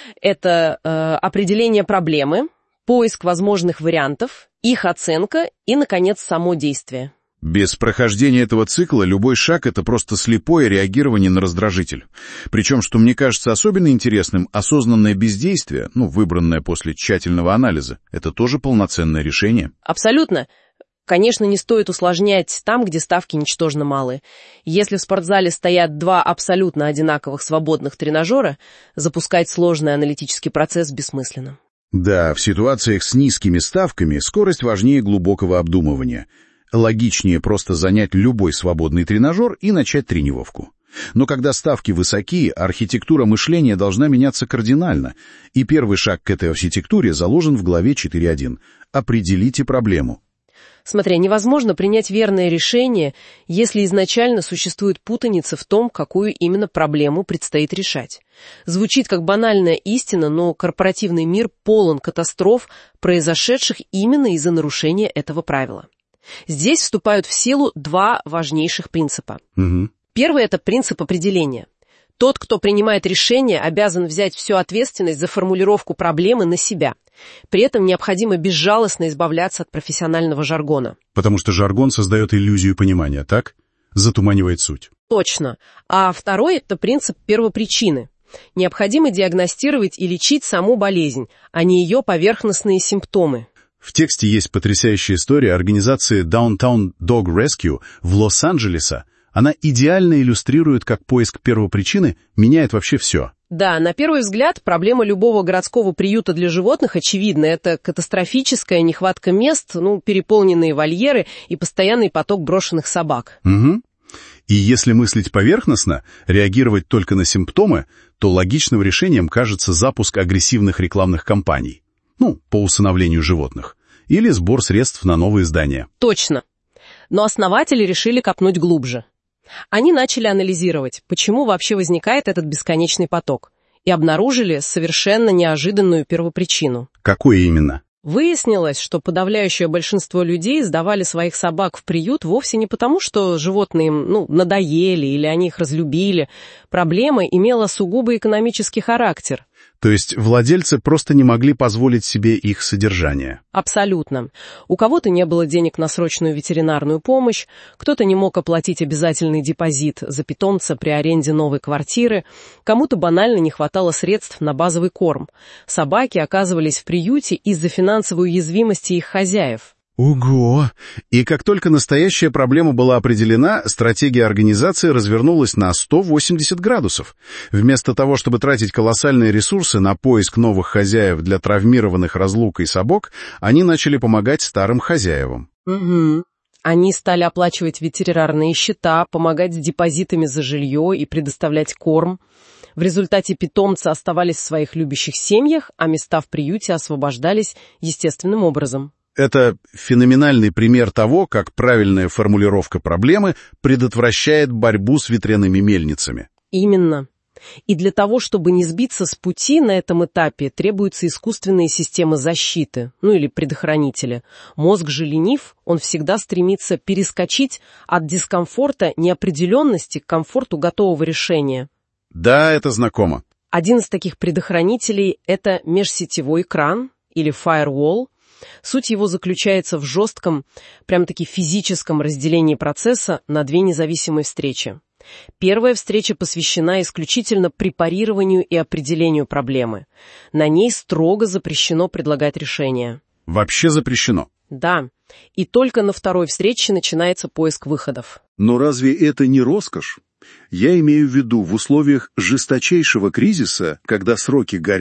Это э, определение проблемы, поиск возможных вариантов, их оценка и, наконец, само действие. Без прохождения этого цикла любой шаг — это просто слепое реагирование на раздражитель. Причем, что мне кажется особенно интересным, осознанное бездействие, ну, выбранное после тщательного анализа, это тоже полноценное решение. Абсолютно. Конечно, не стоит усложнять там, где ставки ничтожно малые. Если в спортзале стоят два абсолютно одинаковых свободных тренажера, запускать сложный аналитический процесс бессмысленно. Да, в ситуациях с низкими ставками скорость важнее глубокого обдумывания. Логичнее просто занять любой свободный тренажер и начать тренировку. Но когда ставки высоки, архитектура мышления должна меняться кардинально, и первый шаг к этой архитектуре заложен в главе четыре точка один. Определите проблему. Смотри, невозможно принять верное решение, если изначально существует путаница в том, какую именно проблему предстоит решать. Звучит как банальная истина, но корпоративный мир полон катастроф, произошедших именно из-за нарушения этого правила. Здесь вступают в силу два важнейших принципа. Угу. Первый — это принцип определения. Тот, кто принимает решение, обязан взять всю ответственность за формулировку проблемы на себя. При этом необходимо безжалостно избавляться от профессионального жаргона. Потому что жаргон создает иллюзию понимания, так? Затуманивает суть. Точно. А второй — это принцип первопричины. Необходимо диагностировать и лечить саму болезнь, а не ее поверхностные симптомы. В тексте есть потрясающая история организации Downtown Dog Rescue в Лос-Анджелесе. Она идеально иллюстрирует, как поиск первопричины меняет вообще все. Да, на первый взгляд, проблема любого городского приюта для животных очевидна. Это катастрофическая нехватка мест, ну, переполненные вольеры и постоянный поток брошенных собак. Угу. И если мыслить поверхностно, реагировать только на симптомы, то логичным решением кажется запуск агрессивных рекламных кампаний. Ну, по усыновлению животных. Или сбор средств на новые здания. Точно. Но основатели решили копнуть глубже. Они начали анализировать, почему вообще возникает этот бесконечный поток, и обнаружили совершенно неожиданную первопричину. Какую именно? Выяснилось, что подавляющее большинство людей сдавали своих собак в приют вовсе не потому, что животные им, ну, надоели или они их разлюбили. Проблема имела сугубо экономический характер. То есть владельцы просто не могли позволить себе их содержание. Абсолютно. У кого-то не было денег на срочную ветеринарную помощь, кто-то не мог оплатить обязательный депозит за питомца при аренде новой квартиры, кому-то банально не хватало средств на базовый корм. Собаки оказывались в приюте из-за финансовой уязвимости их хозяев. Ого! И как только настоящая проблема была определена, стратегия организации развернулась на сто восемьдесят градусов. Вместо того, чтобы тратить колоссальные ресурсы на поиск новых хозяев для травмированных разлукой собак, они начали помогать старым хозяевам. Угу. Они стали оплачивать ветеринарные счета, помогать с депозитами за жилье и предоставлять корм. В результате питомцы оставались в своих любящих семьях, а места в приюте освобождались естественным образом. Это феноменальный пример того, как правильная формулировка проблемы предотвращает борьбу с ветряными мельницами. Именно. И для того, чтобы не сбиться с пути на этом этапе, требуются искусственные системы защиты, ну или предохранители. Мозг же ленив, он всегда стремится перескочить от дискомфорта неопределенности к комфорту готового решения. Да, это знакомо. Один из таких предохранителей — это межсетевой экран или firewall. Суть его заключается в жестком, прям-таки физическом разделении процесса на две независимые встречи. Первая встреча посвящена исключительно препарированию и определению проблемы. На ней строго запрещено предлагать решения. Вообще запрещено? Да. И только на второй встрече начинается поиск выходов. Но разве это не роскошь? Я имею в виду в условиях жесточайшего кризиса, когда сроки горят,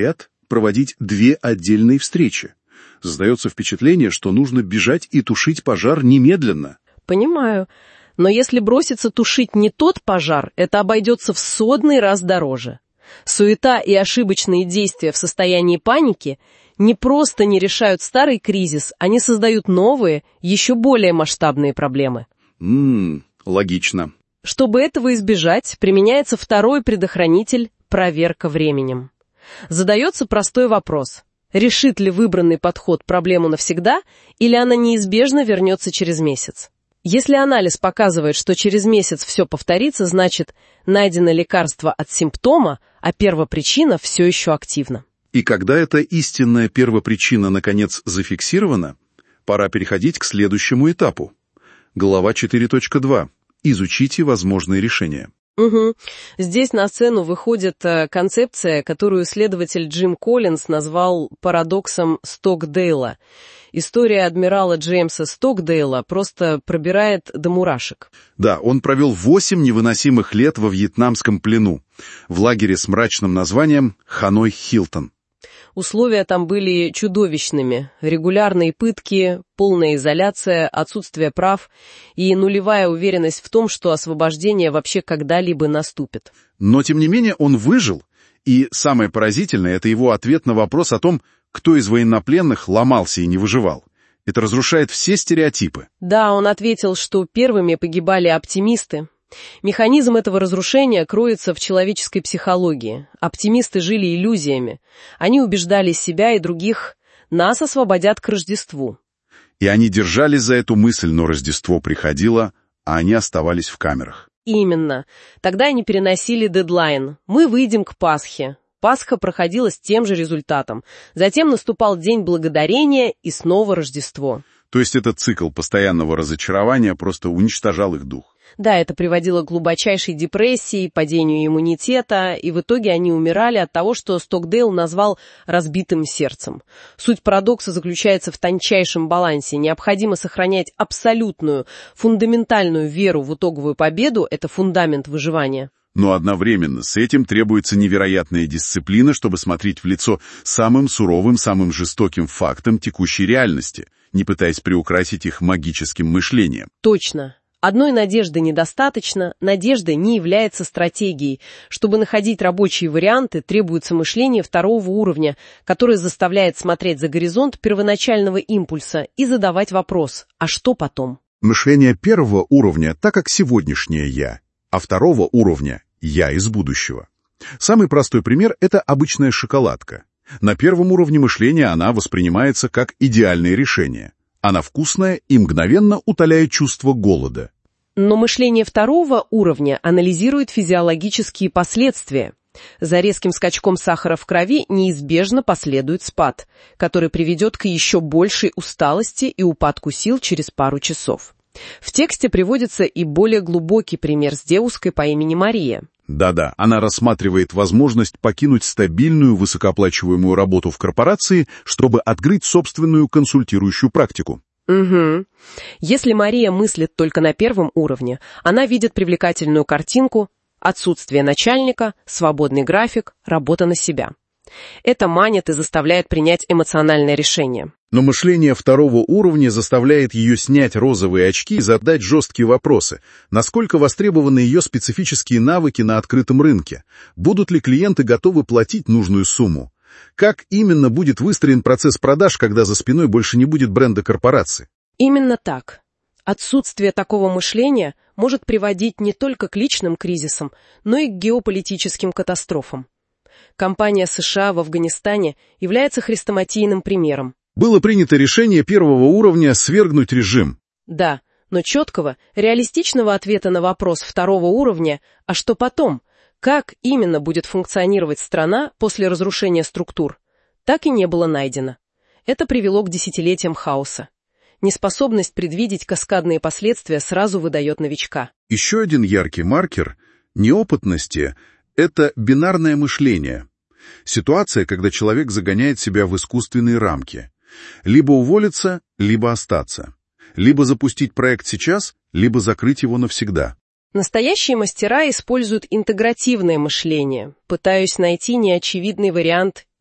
проводить две отдельные встречи. Создается впечатление, что нужно бежать и тушить пожар немедленно. Понимаю. Но если броситься тушить не тот пожар, это обойдется в сотный раз дороже. Суета и ошибочные действия в состоянии паники не просто не решают старый кризис, они создают новые, еще более масштабные проблемы. Ммм, логично. Чтобы этого избежать, применяется второй предохранитель – проверка временем. Задается простой вопрос. Решит ли выбранный подход проблему навсегда, или она неизбежно вернется через месяц? Если анализ показывает, что через месяц все повторится, значит, найдено лекарство от симптома, а первопричина все еще активна. И когда эта истинная первопричина наконец зафиксирована, пора переходить к следующему этапу. Глава четыре точка два. Изучите возможные решения. Угу. Здесь на сцену выходит концепция, которую исследователь Джим Коллинз назвал парадоксом Стокдейла. История адмирала Джеймса Стокдейла просто пробирает до мурашек. Да, он провел восемь невыносимых лет во вьетнамском плену, в лагере с мрачным названием Ханой Хилтон. Условия там были чудовищными. Регулярные пытки, полная изоляция, отсутствие прав и нулевая уверенность в том, что освобождение вообще когда-либо наступит. Но, тем не менее, он выжил, и самое поразительное — это его ответ на вопрос о том, кто из военнопленных ломался и не выживал. Это разрушает все стереотипы. Да, он ответил, что первыми погибали оптимисты. Механизм этого разрушения кроется в человеческой психологии. Оптимисты жили иллюзиями. Они убеждали себя и других, нас освободят к Рождеству. И они держались за эту мысль, но Рождество приходило, а они оставались в камерах. Именно. Тогда они переносили дедлайн. Мы выйдем к Пасхе. Пасха проходила с тем же результатом. Затем наступал День Благодарения и снова Рождество. То есть этот цикл постоянного разочарования просто уничтожал их дух. Да, это приводило к глубочайшей депрессии, падению иммунитета, и в итоге они умирали от того, что Стокдейл назвал разбитым сердцем. Суть парадокса заключается в тончайшем балансе. Необходимо сохранять абсолютную, фундаментальную веру в итоговую победу, это фундамент выживания. Но одновременно с этим требуется невероятная дисциплина, чтобы смотреть в лицо самым суровым, самым жестоким фактам текущей реальности, не пытаясь приукрасить их магическим мышлением. Точно. Одной надежды недостаточно, надежда не является стратегией. Чтобы находить рабочие варианты, требуется мышление второго уровня, которое заставляет смотреть за горизонт первоначального импульса и задавать вопрос «а что потом?». Мышление первого уровня, так как сегодняшнее «я», а второго уровня «я из будущего». Самый простой пример — это обычная шоколадка. На первом уровне мышления она воспринимается как идеальное решение. Она вкусная и мгновенно утоляет чувство голода. Но мышление второго уровня анализирует физиологические последствия. За резким скачком сахара в крови неизбежно последует спад, который приведет к еще большей усталости и упадку сил через пару часов. В тексте приводится и более глубокий пример с девушкой по имени Мария. Да-да, она рассматривает возможность покинуть стабильную высокооплачиваемую работу в корпорации, чтобы открыть собственную консультирующую практику. Угу. Если Мария мыслит только на первом уровне, она видит привлекательную картинку, отсутствие начальника, свободный график, работа на себя. Это манит и заставляет принять эмоциональное решение. Но мышление второго уровня заставляет ее снять розовые очки и задать жесткие вопросы. Насколько востребованы ее специфические навыки на открытом рынке? Будут ли клиенты готовы платить нужную сумму? Как именно будет выстроен процесс продаж, когда за спиной больше не будет бренда корпорации? Именно так. Отсутствие такого мышления может приводить не только к личным кризисам, но и к геополитическим катастрофам. Компания США в Афганистане является хрестоматийным примером. Было принято решение первого уровня свергнуть режим. Да, но четкого, реалистичного ответа на вопрос второго уровня «а что потом?», как именно будет функционировать страна после разрушения структур, так и не было найдено. Это привело к десятилетиям хаоса. Неспособность предвидеть каскадные последствия сразу выдает новичка. Еще один яркий маркер неопытности — это бинарное мышление. Ситуация, когда человек загоняет себя в искусственные рамки. Либо уволиться, либо остаться. Либо запустить проект сейчас, либо закрыть его навсегда. Настоящие мастера используют интегративное мышление, пытаясь найти неочевидный вариант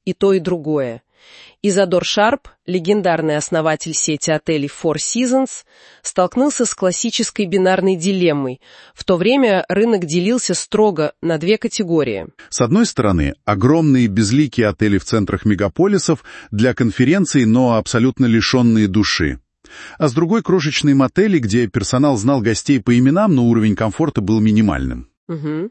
и то, и другое. Изодор Шарп, легендарный основатель сети отелей Four Seasons, столкнулся с классической бинарной дилеммой. В то время рынок делился строго на две категории. С одной стороны, огромные безликие отели в центрах мегаполисов для конференций, но абсолютно лишенные души. А с другой — крошечные мотели, где персонал знал гостей по именам, но уровень комфорта был минимальным. Угу.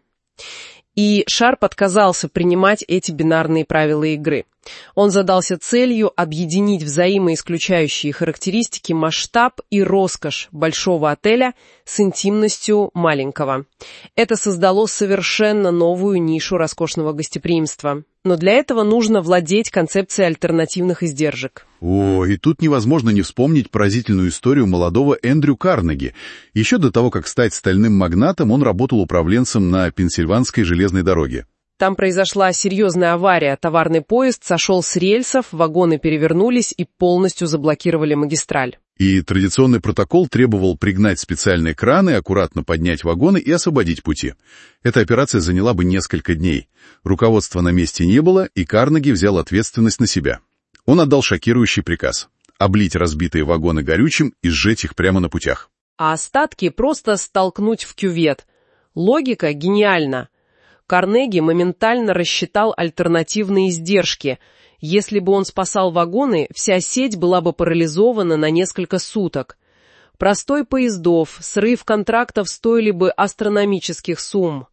И Шарп отказался принимать эти бинарные правила игры. Он задался целью объединить взаимоисключающие характеристики масштаб и роскошь большого отеля с интимностью маленького. Это создало совершенно новую нишу роскошного гостеприимства. Но для этого нужно владеть концепцией альтернативных издержек. О, и тут невозможно не вспомнить поразительную историю молодого Эндрю Карнеги. Еще до того, как стать стальным магнатом, он работал управленцем на Пенсильванской железной дороге. Там произошла серьезная авария, товарный поезд сошел с рельсов, вагоны перевернулись и полностью заблокировали магистраль. И традиционный протокол требовал пригнать специальные краны, аккуратно поднять вагоны и освободить пути. Эта операция заняла бы несколько дней. Руководства на месте не было, и Карнеги взял ответственность на себя. Он отдал шокирующий приказ — облить разбитые вагоны горючим и сжечь их прямо на путях. А остатки просто столкнуть в кювет. Логика гениальна. Карнеги моментально рассчитал альтернативные издержки. Если бы он спасал вагоны, вся сеть была бы парализована на несколько суток. Простой поездов, срыв контрактов стоили бы астрономических сумм.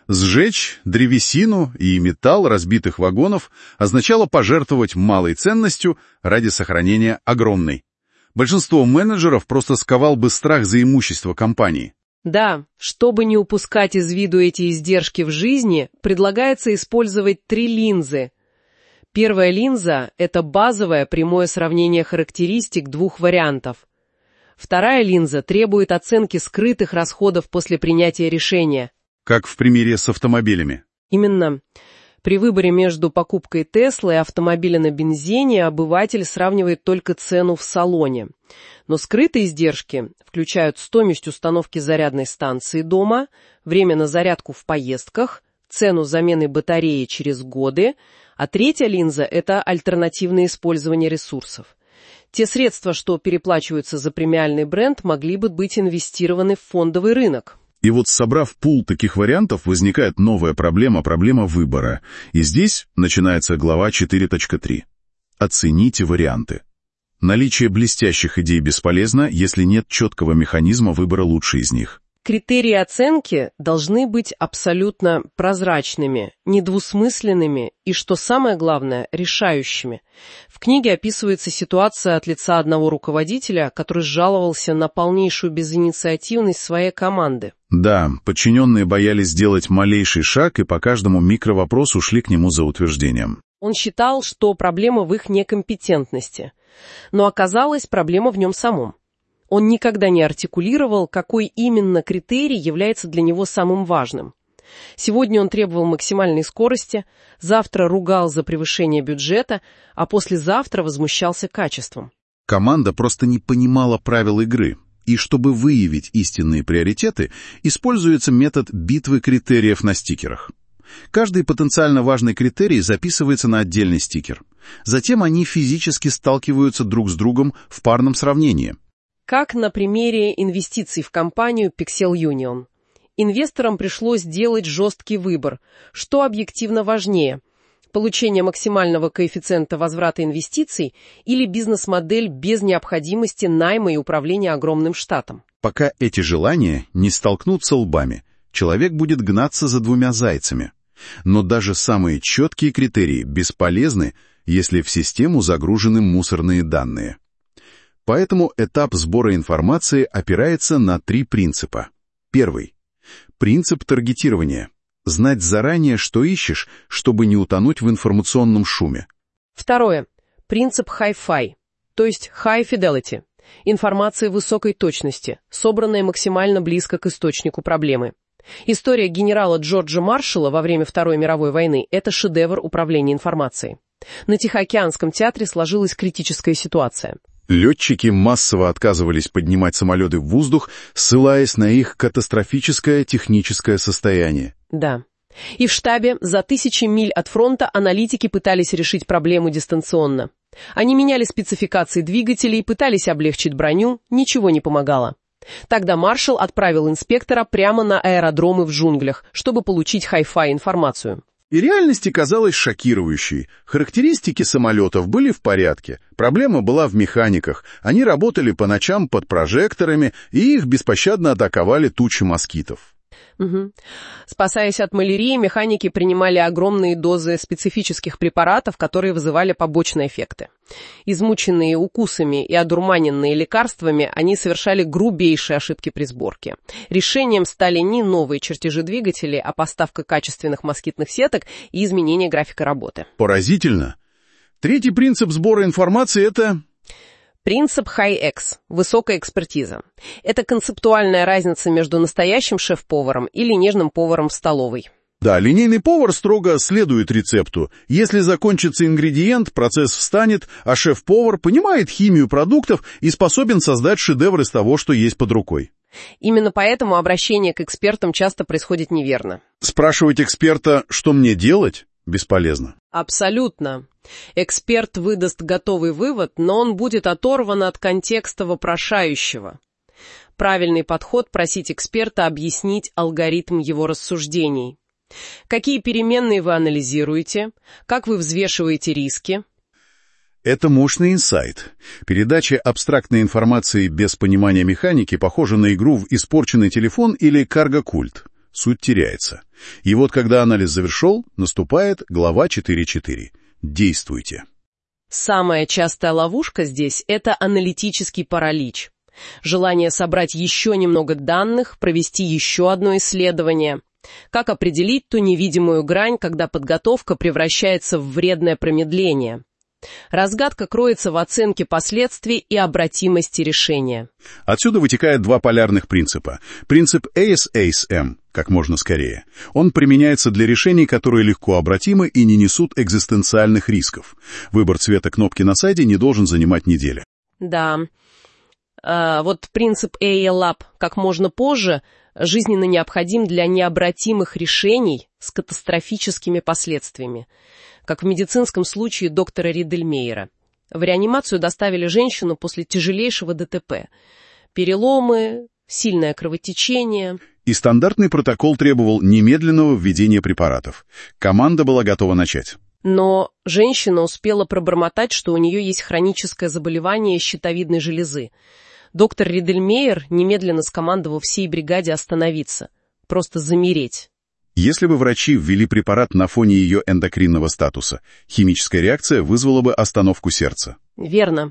Сжечь древесину и металл разбитых вагонов означало пожертвовать малой ценностью ради сохранения огромной. Большинство менеджеров просто сковал бы страх за имущество компании. Да, чтобы не упускать из виду эти издержки в жизни, предлагается использовать три линзы. Первая линза – это базовое прямое сравнение характеристик двух вариантов. Вторая линза требует оценки скрытых расходов после принятия решения. Как в примере с автомобилями. Именно. При выборе между покупкой Теслы и автомобиля на бензине обыватель сравнивает только цену в салоне. Но скрытые издержки включают стоимость установки зарядной станции дома, время на зарядку в поездках, цену замены батареи через годы, а третья линза – это альтернативное использование ресурсов. Те средства, что переплачиваются за премиальный бренд, могли бы быть инвестированы в фондовый рынок. И вот, собрав пул таких вариантов, возникает новая проблема, проблема выбора. И здесь начинается глава четыре точка три. Оцените варианты. Наличие блестящих идей бесполезно, если нет четкого механизма выбора лучшей из них. Критерии оценки должны быть абсолютно прозрачными, недвусмысленными и, что самое главное, решающими. В книге описывается ситуация от лица одного руководителя, который жаловался на полнейшую безинициативность своей команды. Да, подчиненные боялись сделать малейший шаг и по каждому микровопросу шли к нему за утверждением. Он считал, что проблема в их некомпетентности, но оказалась проблема в нем самом. Он никогда не артикулировал, какой именно критерий является для него самым важным. Сегодня он требовал максимальной скорости, завтра ругал за превышение бюджета, а послезавтра возмущался качеством. Команда просто не понимала правил игры, и чтобы выявить истинные приоритеты, используется метод битвы критериев на стикерах. Каждый потенциально важный критерий записывается на отдельный стикер. Затем они физически сталкиваются друг с другом в парном сравнении. Как на примере инвестиций в компанию Pixel Union. Инвесторам пришлось делать жесткий выбор. Что объективно важнее? Получение максимального коэффициента возврата инвестиций или бизнес-модель без необходимости найма и управления огромным штатом? Пока эти желания не столкнутся лбами, человек будет гнаться за двумя зайцами. Но даже самые четкие критерии бесполезны, если в систему загружены мусорные данные. Поэтому этап сбора информации опирается на три принципа. Первый. Принцип таргетирования. Знать заранее, что ищешь, чтобы не утонуть в информационном шуме. Второе. Принцип Hi-Fi, то есть High Fidelity. Информация высокой точности, собранная максимально близко к источнику проблемы. История генерала Джорджа Маршалла во время Второй мировой войны – это шедевр управления информацией. На Тихоокеанском театре сложилась критическая ситуация. Летчики массово отказывались поднимать самолеты в воздух, ссылаясь на их катастрофическое техническое состояние. Да. И в штабе за тысячи миль от фронта аналитики пытались решить проблему дистанционно. Они меняли спецификации двигателей, пытались облегчить броню, ничего не помогало. Тогда маршал отправил инспектора прямо на аэродромы в джунглях, чтобы получить хай-фай информацию. И реальность казалась шокирующей. Характеристики самолетов были в порядке. Проблема была в механиках. Они работали по ночам под прожекторами, и их беспощадно атаковали тучи москитов. Угу. Спасаясь от малярии, механики принимали огромные дозы специфических препаратов, которые вызывали побочные эффекты. Измученные укусами и одурманенные лекарствами, они совершали грубейшие ошибки при сборке. Решением стали не новые чертежи двигателей, а поставка качественных москитных сеток и изменение графика работы. Поразительно. Третий принцип сбора информации — это... Принцип High-X – высокая экспертиза. Это концептуальная разница между настоящим шеф-поваром или нежным поваром в столовой. Да, линейный повар строго следует рецепту. Если закончится ингредиент, процесс встанет, а шеф-повар понимает химию продуктов и способен создать шедевр из того, что есть под рукой. Именно поэтому обращение к экспертам часто происходит неверно. Спрашивать эксперта, что мне делать, бесполезно. Абсолютно. Эксперт выдаст готовый вывод, но он будет оторван от контекста вопрошающего. Правильный подход — просить эксперта объяснить алгоритм его рассуждений. Какие переменные вы анализируете? Как вы взвешиваете риски? Это мощный инсайт. Передача абстрактной информации без понимания механики похожа на игру в испорченный телефон или карго-культ. Суть теряется. И вот когда анализ завершен, наступает глава четыре точка четыре. Действуйте. Самая частая ловушка здесь – это аналитический паралич. Желание собрать еще немного данных, провести еще одно исследование. Как определить ту невидимую грань, когда подготовка превращается в вредное промедление? Разгадка кроется в оценке последствий и обратимости решения. Отсюда вытекает два полярных принципа. Принцип эй эс эй эс эм – как можно скорее. Он применяется для решений, которые легко обратимы и не несут экзистенциальных рисков. Выбор цвета кнопки на сайте не должен занимать недели. Да. А, вот принцип эй эл эй – как можно позже – жизненно необходим для необратимых решений с катастрофическими последствиями. Как в медицинском случае доктора Ридельмейера. В реанимацию доставили женщину после тяжелейшего дэ тэ пэ. Переломы, сильное кровотечение. И стандартный протокол требовал немедленного введения препаратов. Команда была готова начать. Но женщина успела пробормотать, что у нее есть хроническое заболевание щитовидной железы. Доктор Ридельмейер немедленно скомандовал всей бригаде остановиться. Просто замереть. Если бы врачи ввели препарат на фоне ее эндокринного статуса, химическая реакция вызвала бы остановку сердца. Верно.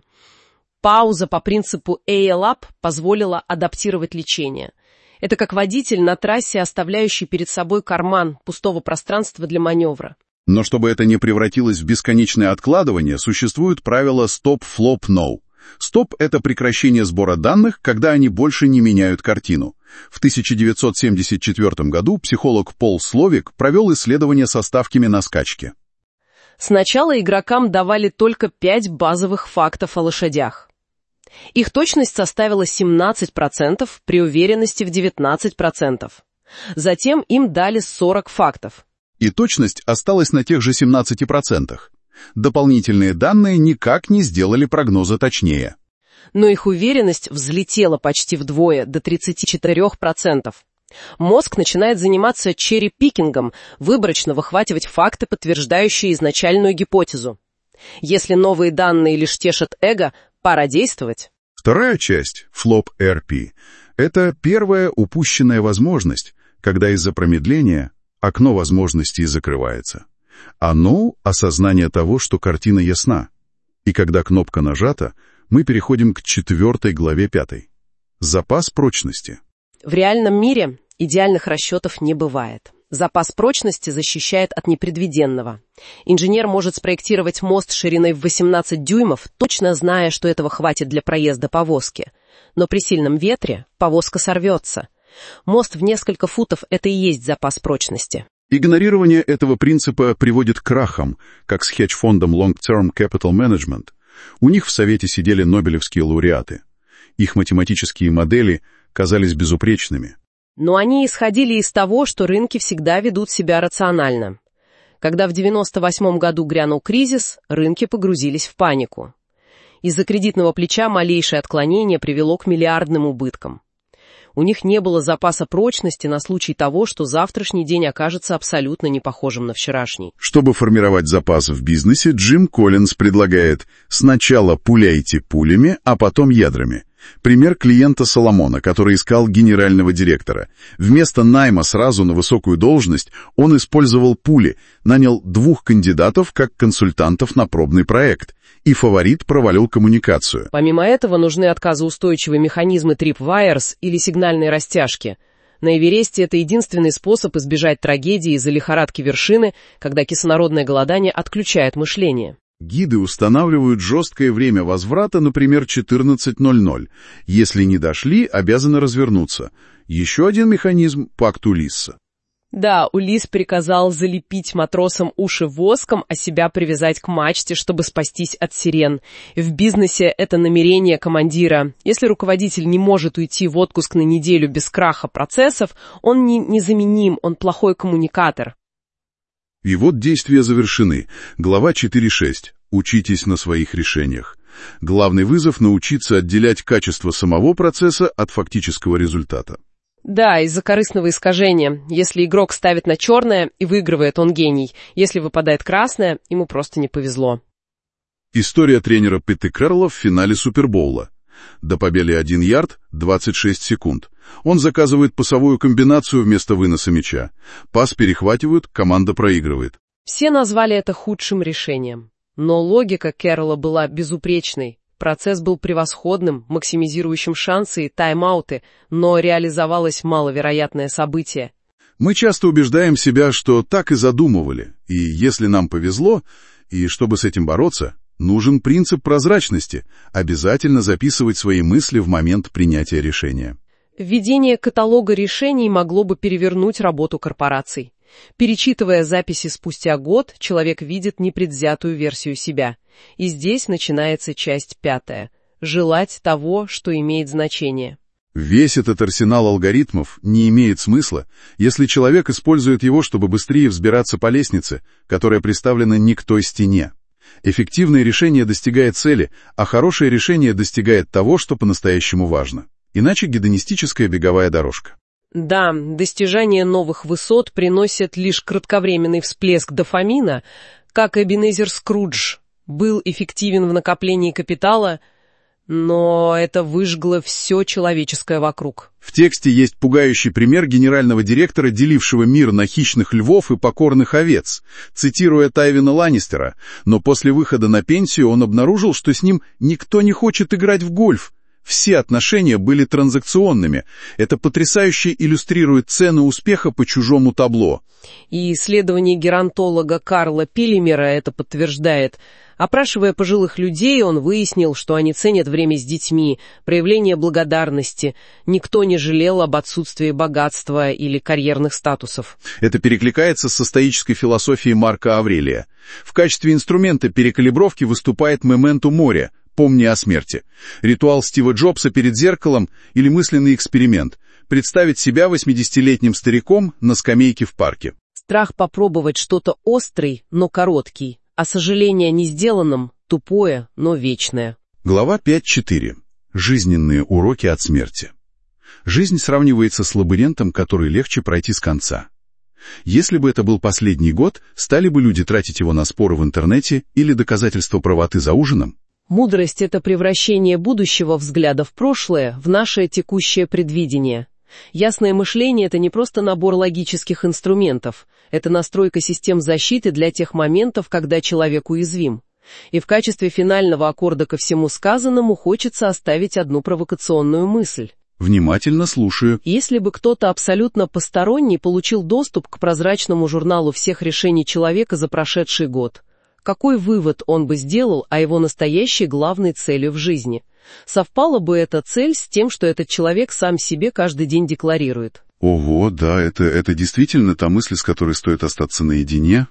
Пауза по принципу эй эл эй позволила адаптировать лечение. Это как водитель на трассе, оставляющий перед собой карман пустого пространства для маневра. Но чтобы это не превратилось в бесконечное откладывание, существует правило «stop, flop, no». Стоп — это прекращение сбора данных, когда они больше не меняют картину. В тысяча девятьсот семьдесят четвёртом году психолог Пол Словик провел исследование со ставками на скачки. Сначала игрокам давали только пять базовых фактов о лошадях. Их точность составила семнадцать процентов при уверенности в девятнадцать процентов. Затем им дали сорок фактов. И точность осталась на тех же семнадцати процентах. Дополнительные данные никак не сделали прогноза точнее. Но их уверенность взлетела почти вдвое, до тридцати четырёх процентов. Мозг начинает заниматься черри-пикингом, выборочно выхватывать факты, подтверждающие изначальную гипотезу. Если новые данные лишь тешат эго, пора действовать. Вторая часть, флоп эр пи, это первая упущенная возможность, когда из-за промедления окно возможностей закрывается. Оно — осознание того, что картина ясна. И когда кнопка нажата, мы переходим к четвертой главе пятой. Запас прочности. В реальном мире идеальных расчетов не бывает. Запас прочности защищает от непредвиденного. Инженер может спроектировать мост шириной в восемнадцать дюймов, точно зная, что этого хватит для проезда повозки. Но при сильном ветре повозка сорвется. Мост в несколько футов — это и есть запас прочности. Игнорирование этого принципа приводит к крахам, как с хедж-фондом Long-Term Capital Management. У них в совете сидели нобелевские лауреаты. Их математические модели казались безупречными. Но они исходили из того, что рынки всегда ведут себя рационально. Когда в девяносто восьмом году грянул кризис, рынки погрузились в панику. Из-за кредитного плеча малейшее отклонение привело к миллиардным убыткам. У них не было запаса прочности на случай того, что завтрашний день окажется абсолютно не похожим на вчерашний. Чтобы формировать запас в бизнесе, Джим Коллинз предлагает: сначала пуляйте пулями, а потом ядрами. Пример клиента Соломона, который искал генерального директора. Вместо найма сразу на высокую должность он использовал пули, нанял двух кандидатов как консультантов на пробный проект, и фаворит провалил коммуникацию. Помимо этого нужны отказоустойчивые механизмы трипвайерс или сигнальные растяжки. На Эвересте это единственный способ избежать трагедии из-за лихорадки вершины, когда кислородное голодание отключает мышление. Гиды устанавливают жесткое время возврата, например, четырнадцать ноль ноль. Если не дошли, обязаны развернуться. Еще один механизм — пакт Улисса. Да, Улисс приказал залепить матросам уши воском, а себя привязать к мачте, чтобы спастись от сирен. В бизнесе это намерение командира. Если руководитель не может уйти в отпуск на неделю без краха процессов, он не, незаменим, он плохой коммуникатор. И вот действия завершены. Глава четыре шесть. Учитесь на своих решениях. Главный вызов — научиться отделять качество самого процесса от фактического результата. Да, из-за корыстного искажения. Если игрок ставит на черное и выигрывает, он гений. Если выпадает красное, ему просто не повезло. История тренера Пэта Кэрролла в финале Супербоула. До победы один ярд, двадцать шесть секунд. Он заказывает пасовую комбинацию вместо выноса мяча. Пас перехватывают, команда проигрывает. Все назвали это худшим решением. Но логика Кэрролла была безупречной. Процесс был превосходным, максимизирующим шансы и тайм-ауты, но реализовалось маловероятное событие. Мы часто убеждаем себя, что так и задумывали, и если нам повезло, и чтобы с этим бороться, нужен принцип прозрачности — обязательно записывать свои мысли в момент принятия решения. Введение каталога решений могло бы перевернуть работу корпораций. Перечитывая записи спустя год, человек видит непредвзятую версию себя. И здесь начинается часть пятая — желать того, что имеет значение. Весь этот арсенал алгоритмов не имеет смысла, если человек использует его, чтобы быстрее взбираться по лестнице, которая приставлена не к той стене. Эффективное решение достигает цели, а хорошее решение достигает того, что по-настоящему важно. Иначе гедонистическая беговая дорожка. Да, достижение новых высот приносит лишь кратковременный всплеск дофамина, как Эбенезер Скрудж был эффективен в накоплении капитала, но это выжгло все человеческое вокруг. В тексте есть пугающий пример генерального директора, делившего мир на хищных львов и покорных овец, цитируя Тайвина Ланнистера, но после выхода на пенсию он обнаружил, что с ним никто не хочет играть в гольф. Все отношения были транзакционными. Это потрясающе иллюстрирует цену успеха по чужому табло. И исследование геронтолога Карла Пилимера это подтверждает. Опрашивая пожилых людей, он выяснил, что они ценят время с детьми, проявление благодарности. Никто не жалел об отсутствии богатства или карьерных статусов. Это перекликается со стоической философией Марка Аврелия. В качестве инструмента перекалибровки выступает мементо море, помни о смерти. Ритуал Стива Джобса перед зеркалом или мысленный эксперимент. Представить себя восьмидесятилетним стариком на скамейке в парке. Страх попробовать что-то острый, но короткий, а сожаление о несделанном — тупое, но вечное. Глава пять четыре. Жизненные уроки от смерти. Жизнь сравнивается с лабиринтом, который легче пройти с конца. Если бы это был последний год, стали бы люди тратить его на споры в интернете или доказательства правоты за ужином? Мудрость — это превращение будущего взгляда в прошлое в наше текущее предвидение. Ясное мышление — это не просто набор логических инструментов, это настройка систем защиты для тех моментов, когда человек уязвим. И в качестве финального аккорда ко всему сказанному хочется оставить одну провокационную мысль. Внимательно слушаю. Если бы кто-то абсолютно посторонний получил доступ к прозрачному журналу всех решений человека за прошедший год, какой вывод он бы сделал о его настоящей главной цели в жизни? Совпала бы эта цель с тем, что этот человек сам себе каждый день декларирует? Ого, да, это, это действительно та мысль, с которой стоит остаться наедине.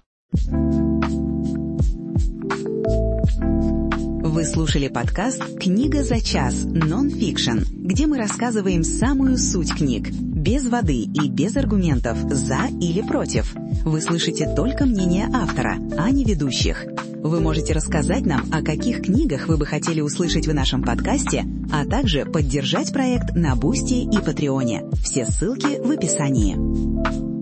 Вы слушали подкаст «Книга за час. Нон-фикшн», где мы рассказываем самую суть книг Без воды и без аргументов «за» или «против». Вы слышите только мнение автора, а не ведущих. Вы можете рассказать нам, о каких книгах вы бы хотели услышать в нашем подкасте, а также поддержать проект на Бусти и Патреоне. Все ссылки в описании.